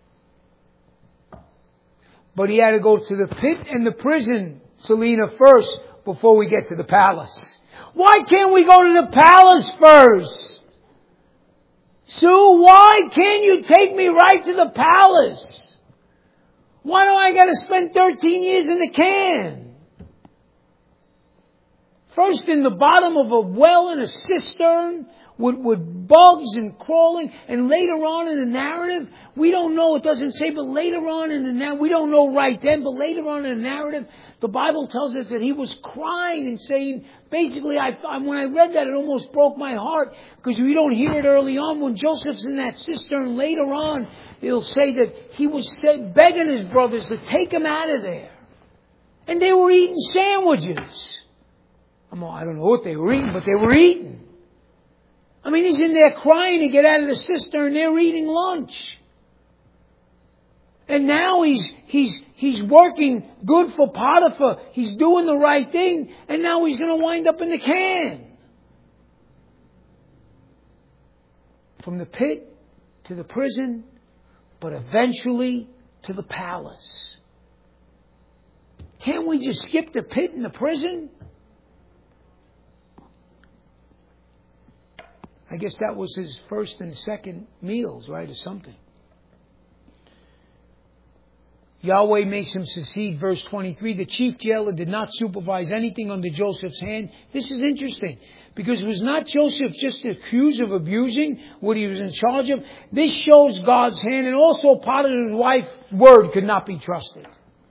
But he had to go to the pit and the prison, Selena, first before we get to the palace. Why can't we go to the palace first? Sue, why can't you take me right to the palace? Why do I got to spend thirteen years in the can? First in the bottom of a well in a cistern with, with bugs and crawling, and later on in the narrative, we don't know, it doesn't say, but later on in the narrative, we don't know right then, but later on in the narrative, the Bible tells us that he was crying and saying, basically, I, I, when I read that, it almost broke my heart, because we don't hear it early on. When Joseph's in that cistern, later on, it'll say that he was begging his brothers to take him out of there. And they were eating sandwiches. I don't know what they were eating, but they were eating. I mean, he's in there crying to get out of the cistern. They're eating lunch. And now he's, he's, he's working good for Potiphar. He's doing the right thing. And now he's going to wind up in the can. From the pit to the prison, but eventually to the palace. Can't we just skip the pit and the prison? I guess that was his first and second meals, right, or something. Yahweh makes him succeed, verse twenty-three. The chief jailer did not supervise anything under Joseph's hand. This is interesting, because it was not Joseph just accused of abusing what he was in charge of. This shows God's hand, and also Potiphar's wife's word could not be trusted.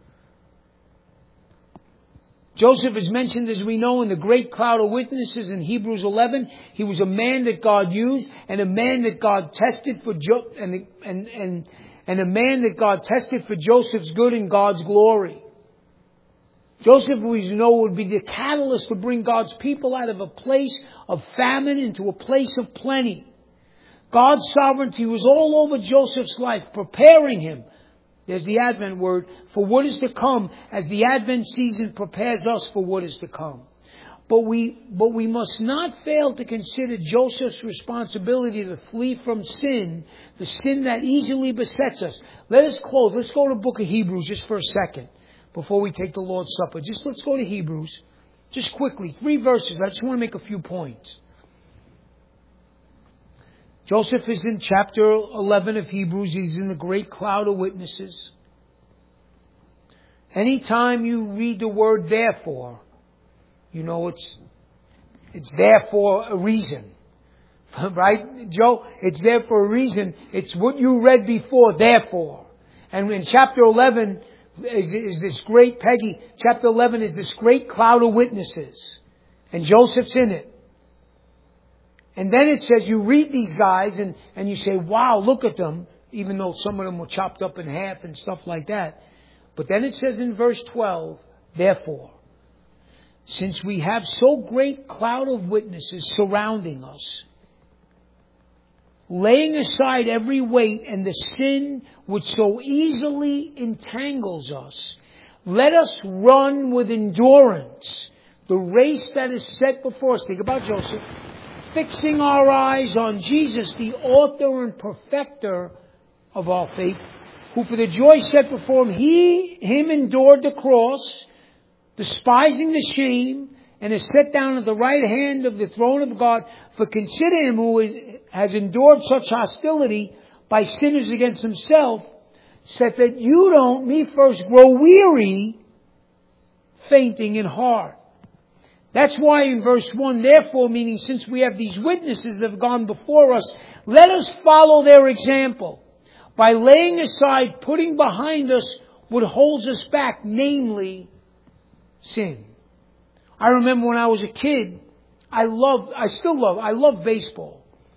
Joseph is mentioned, as we know, in the great cloud of witnesses in Hebrews eleven. He was a man that God used, and a man that God tested for jo- and, and, and, and a man that God tested for Joseph's good and God's glory. Joseph, we know, would be the catalyst to bring God's people out of a place of famine into a place of plenty. God's sovereignty was all over Joseph's life, preparing him. There's the Advent word, for what is to come, as the Advent season prepares us for what is to come. But we, but we must not fail to consider Joseph's responsibility to flee from sin, the sin that easily besets us. Let us close. Let's go to the book of Hebrews just for a second, before we take the Lord's Supper. Just let's go to Hebrews, just quickly, three verses. I just want to make a few points. Joseph is in chapter eleven of Hebrews. He's in the great cloud of witnesses. Anytime you read the word therefore, you know it's it's there for a reason. Right, Joe? It's there for a reason. It's what you read before, therefore. And in chapter eleven is, is this great, Peggy, chapter eleven is this great cloud of witnesses. And Joseph's in it. And then it says you read these guys and, and you say, wow, look at them, even though some of them were chopped up in half and stuff like that. But then it says in verse twelve, therefore, since we have so great cloud of witnesses surrounding us, laying aside every weight and the sin which so easily entangles us, let us run with endurance the race that is set before us. Think about Joseph. Fixing our eyes on Jesus, the author and perfecter of our faith, who for the joy set before him, he, him endured the cross, despising the shame, and is set down at the right hand of the throne of God. For consider him who is, has endured such hostility by sinners against himself, so that you don't, me first, grow weary, fainting in heart. That's why in verse one, therefore, meaning since we have these witnesses that have gone before us, let us follow their example by laying aside, putting behind us what holds us back, namely sin. I remember when I was a kid, I loved, I still love, I love baseball.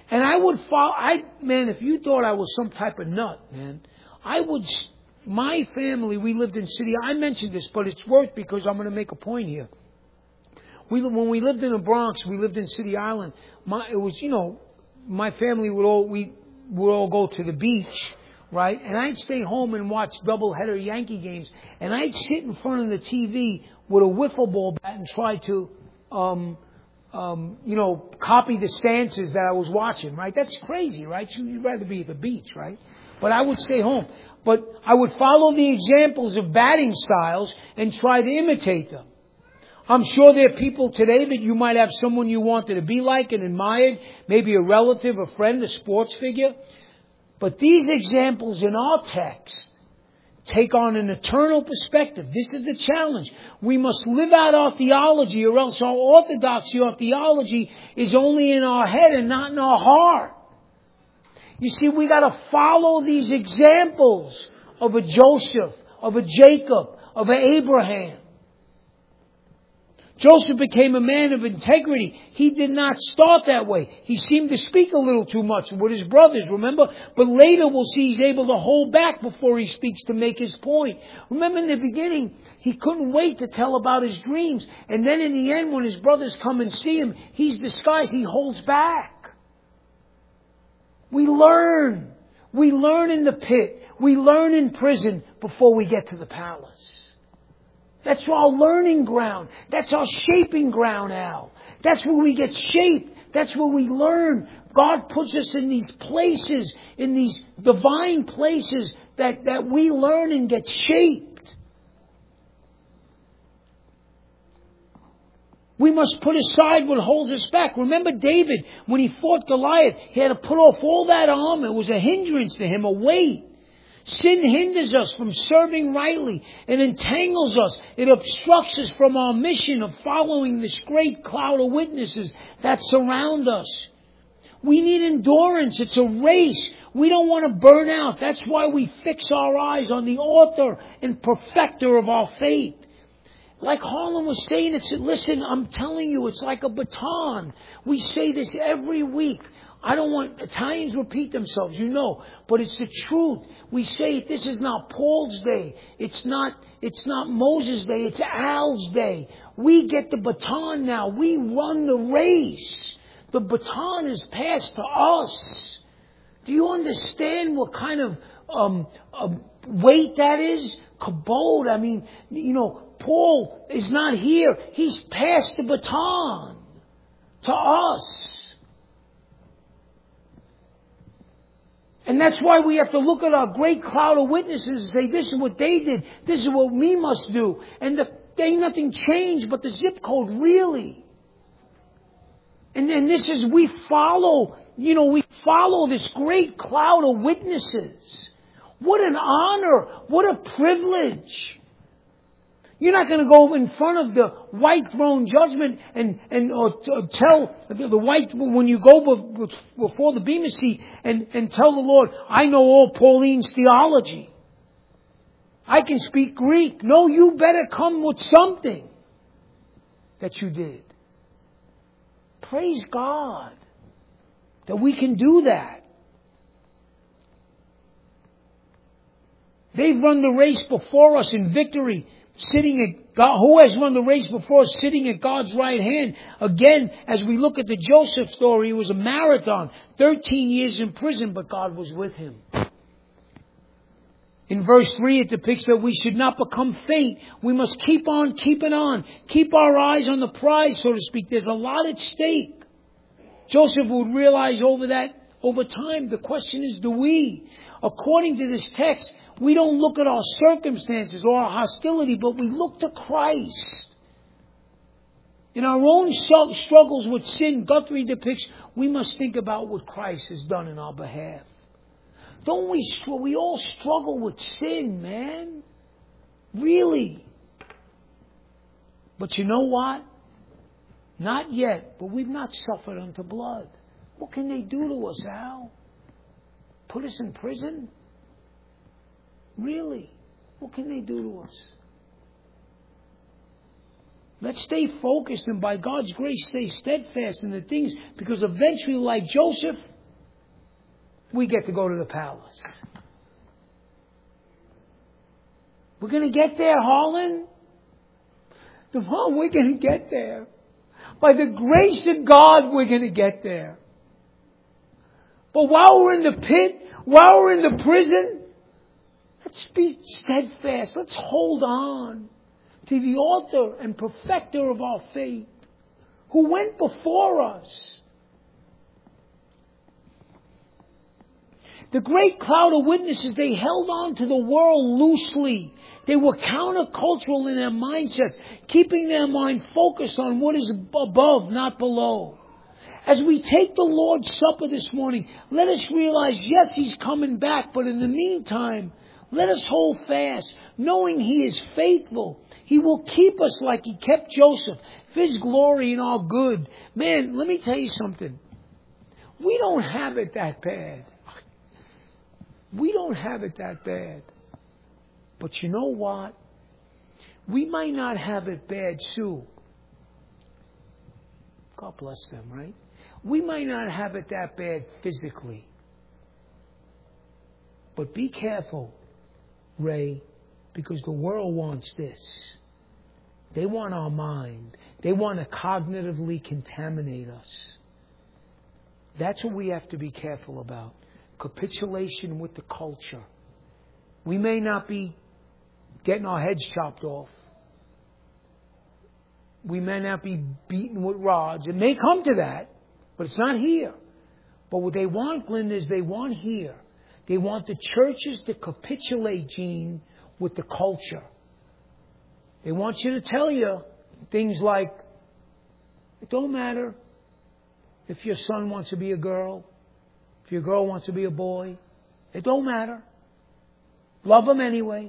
And I would follow, I, man, if you thought I was some type of nut, man, I would, my family, we lived in City, I mentioned this, but it's worth because I'm going to make a point here. We, when we lived in the Bronx, we lived in City Island, my, it was, you know, my family would all, we would all go to the beach, right? And I'd stay home and watch doubleheader Yankee games. And I'd sit in front of the T V with a wiffle ball bat and try to, um, um, you know, copy the stances that I was watching, right? That's crazy, right? You'd rather be at the beach, right? But I would stay home. But I would follow the examples of batting styles and try to imitate them. I'm sure there are people today that you might have someone you wanted to be like and admired, maybe a relative, a friend, a sports figure. But these examples in our text take on an eternal perspective. This is the challenge. We must live out our theology, or else our orthodoxy, our theology, is only in our head and not in our heart. You see, we got to follow these examples of a Joseph, of a Jacob, of an Abraham. Joseph became a man of integrity. He did not start that way. He seemed to speak a little too much with his brothers, remember? But later we'll see he's able to hold back before he speaks to make his point. Remember in the beginning, he couldn't wait to tell about his dreams. And then in the end, when his brothers come and see him, he's disguised. He holds back. We learn. We learn in the pit. We learn in prison before we get to the palace. That's our learning ground. That's our shaping ground, Al. That's where we get shaped. That's where we learn. God puts us in these places, in these divine places that, that we learn and get shaped. We must put aside what holds us back. Remember David, when he fought Goliath, he had to put off all that armor. It was a hindrance to him, a weight. Sin hinders us from serving rightly. It entangles us. It obstructs us from our mission of following this great cloud of witnesses that surround us. We need endurance. It's a race. We don't want to burn out. That's why we fix our eyes on the author and perfecter of our faith. Like Harlan was saying, it's, listen, I'm telling you, it's like a baton. We say this every week. I don't want, Italians repeat themselves, you know, but it's the truth. We say this is not Paul's day. It's not, it's not Moses' day. It's Al's day. We get the baton now. We run the race. The baton is passed to us. Do you understand what kind of um, uh, weight that is? Kabod. I mean, you know, Paul is not here. He's passed the baton to us. And that's why we have to look at our great cloud of witnesses and say, this is what they did. This is what we must do. And the, there ain't nothing changed but the zip code, really. And then this is, we follow, you know, we follow this great cloud of witnesses. What an honor. What a privilege. You're not going to go in front of the white throne judgment and, and or, or tell the, the white, when you go before the Bema seat and, and tell the Lord, I know all Pauline's theology. I can speak Greek. No, you better come with something that you did. Praise God that we can do that. They've run the race before us in victory. Sitting at God, who has run the race before us, sitting at God's right hand? Again, as we look at the Joseph story, it was a marathon. Thirteen years in prison, but God was with him. In verse three, it depicts that we should not become faint. We must keep on keeping on. Keep our eyes on the prize, so to speak. There's a lot at stake. Joseph would realize over that, over time. The question is, do we? According to this text, we don't look at our circumstances or our hostility, but we look to Christ. In our own struggles with sin, Guthrie depicts, we must think about what Christ has done in our behalf. Don't we, we all struggle with sin, man. Really. But you know what? Not yet, but we've not suffered unto blood. What can they do to us, Al? Put us in prison? Really? What can they do to us? Let's stay focused and by God's grace stay steadfast in the things, because eventually, like Joseph, we get to go to the palace. We're going to get there, Harlan. Devon, we're going to get there. By the grace of God, we're going to get there. But while we're in the pit, while we're in the prison, let's be steadfast. Let's hold on to the author and perfecter of our faith, who went before us. The great cloud of witnesses, they held on to the world loosely. They were countercultural in their mindsets, keeping their mind focused on what is above, not below. As we take the Lord's Supper this morning, let us realize, yes, He's coming back, but in the meantime, let us hold fast, knowing He is faithful. He will keep us like He kept Joseph, for His glory and our good. Man, let me tell you something. We don't have it that bad. We don't have it that bad. But you know what? We might not have it bad, Sue. God bless them, right? We might not have it that bad physically. But be careful, Ray, because the world wants this. They want our mind. They want to cognitively contaminate us. That's what we have to be careful about. Capitulation with the culture. We may not be getting our heads chopped off. We may not be beaten with rods. It may come to that, but it's not here. But what they want, Glenda, is they want here. They want the churches to capitulate, Gene, with the culture. They want you to tell you things like, it don't matter if your son wants to be a girl, if your girl wants to be a boy. It don't matter. Love them anyway.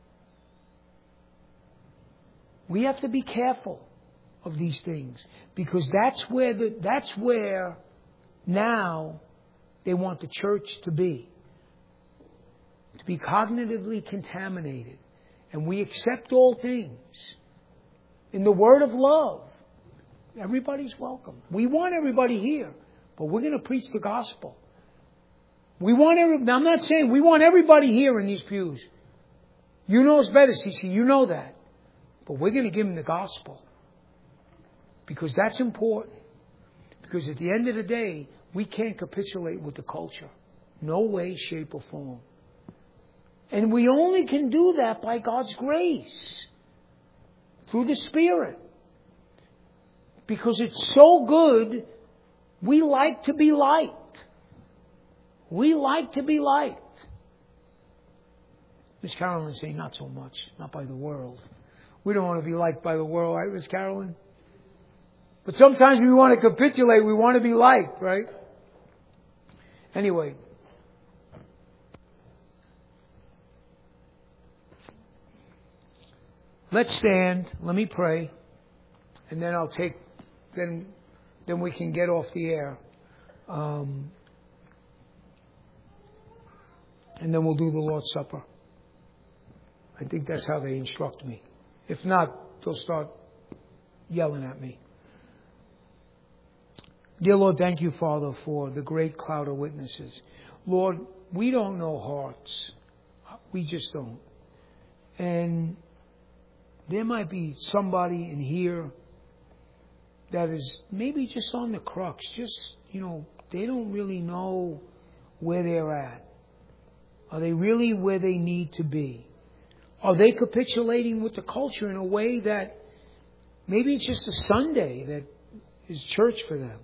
We have to be careful of these things, because that's where the, that's where now they want the church to be. To be cognitively contaminated. And we accept all things in the word of love. Everybody's welcome. We want everybody here, but we're going to preach the gospel. We want every, now I'm not saying we want everybody here in these pews. You know it's better, C C. You know that. But we're going to give them the gospel. Because that's important. Because at the end of the day, we can't capitulate with the culture. No way, shape, or form. And we only can do that by God's grace. Through the Spirit. Because it's so good, we like to be liked. We like to be liked. Miss Carolyn's saying not so much. Not by the world. We don't want to be liked by the world, right, Miss Carolyn? But sometimes we want to capitulate. We want to be liked, right? Anyway. Let's stand. Let me pray. And then I'll take, then, then we can get off the air. Um, and then we'll do the Lord's Supper. I think that's how they instruct me. If not, they'll start yelling at me. Dear Lord, thank you, Father, for the great cloud of witnesses. Lord, we don't know hearts. We just don't. And there might be somebody in here that is maybe just on the crux. Just, you know, they don't really know where they're at. Are they really where they need to be? Are they capitulating with the culture in a way that maybe it's just a Sunday that is church for them?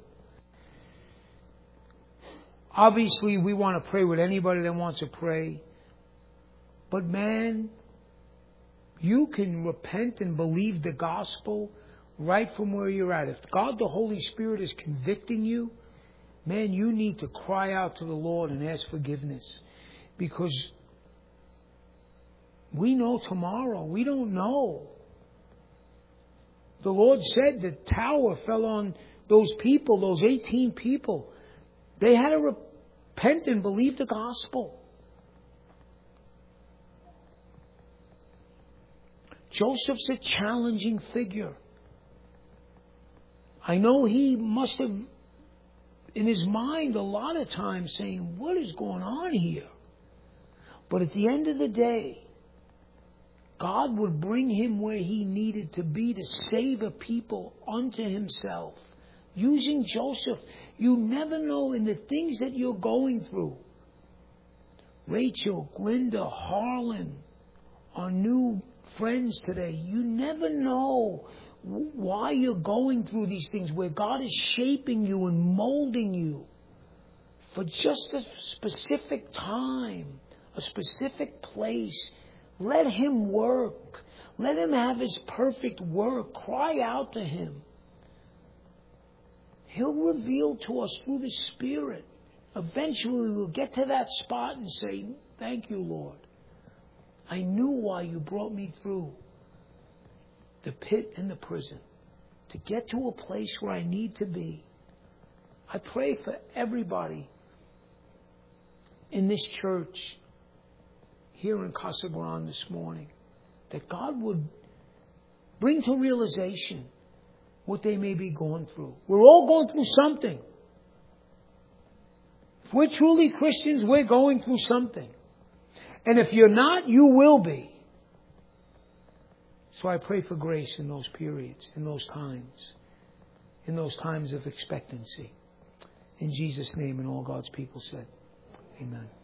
Obviously, we want to pray with anybody that wants to pray. But man, you can repent and believe the gospel right from where you're at. If God the Holy Spirit is convicting you, man, you need to cry out to the Lord and ask forgiveness. Because we know tomorrow. We don't know. The Lord said the tower fell on those people, those eighteen people. They had to repent and believe the gospel. Joseph's a challenging figure. I know he must have in his mind a lot of times saying, what is going on here? But at the end of the day, God would bring him where he needed to be to save a people unto himself. Using Joseph, you never know in the things that you're going through. Rachel, Glinda, Harlan, our new friends today, you never know why you're going through these things, where God is shaping you and molding you for just a specific time, a specific place. Let him work. Let him have his perfect work. Cry out to him. He'll reveal to us through the Spirit. Eventually we'll get to that spot and say, thank you, Lord. I knew why you brought me through the pit and the prison to get to a place where I need to be. I pray for everybody in this church here in Casa Grande this morning that God would bring to realization what they may be going through. We're all going through something. If we're truly Christians, we're going through something. And if you're not, you will be. So I pray for grace in those periods, in those times, in those times of expectancy. In Jesus' name, and all God's people said, amen.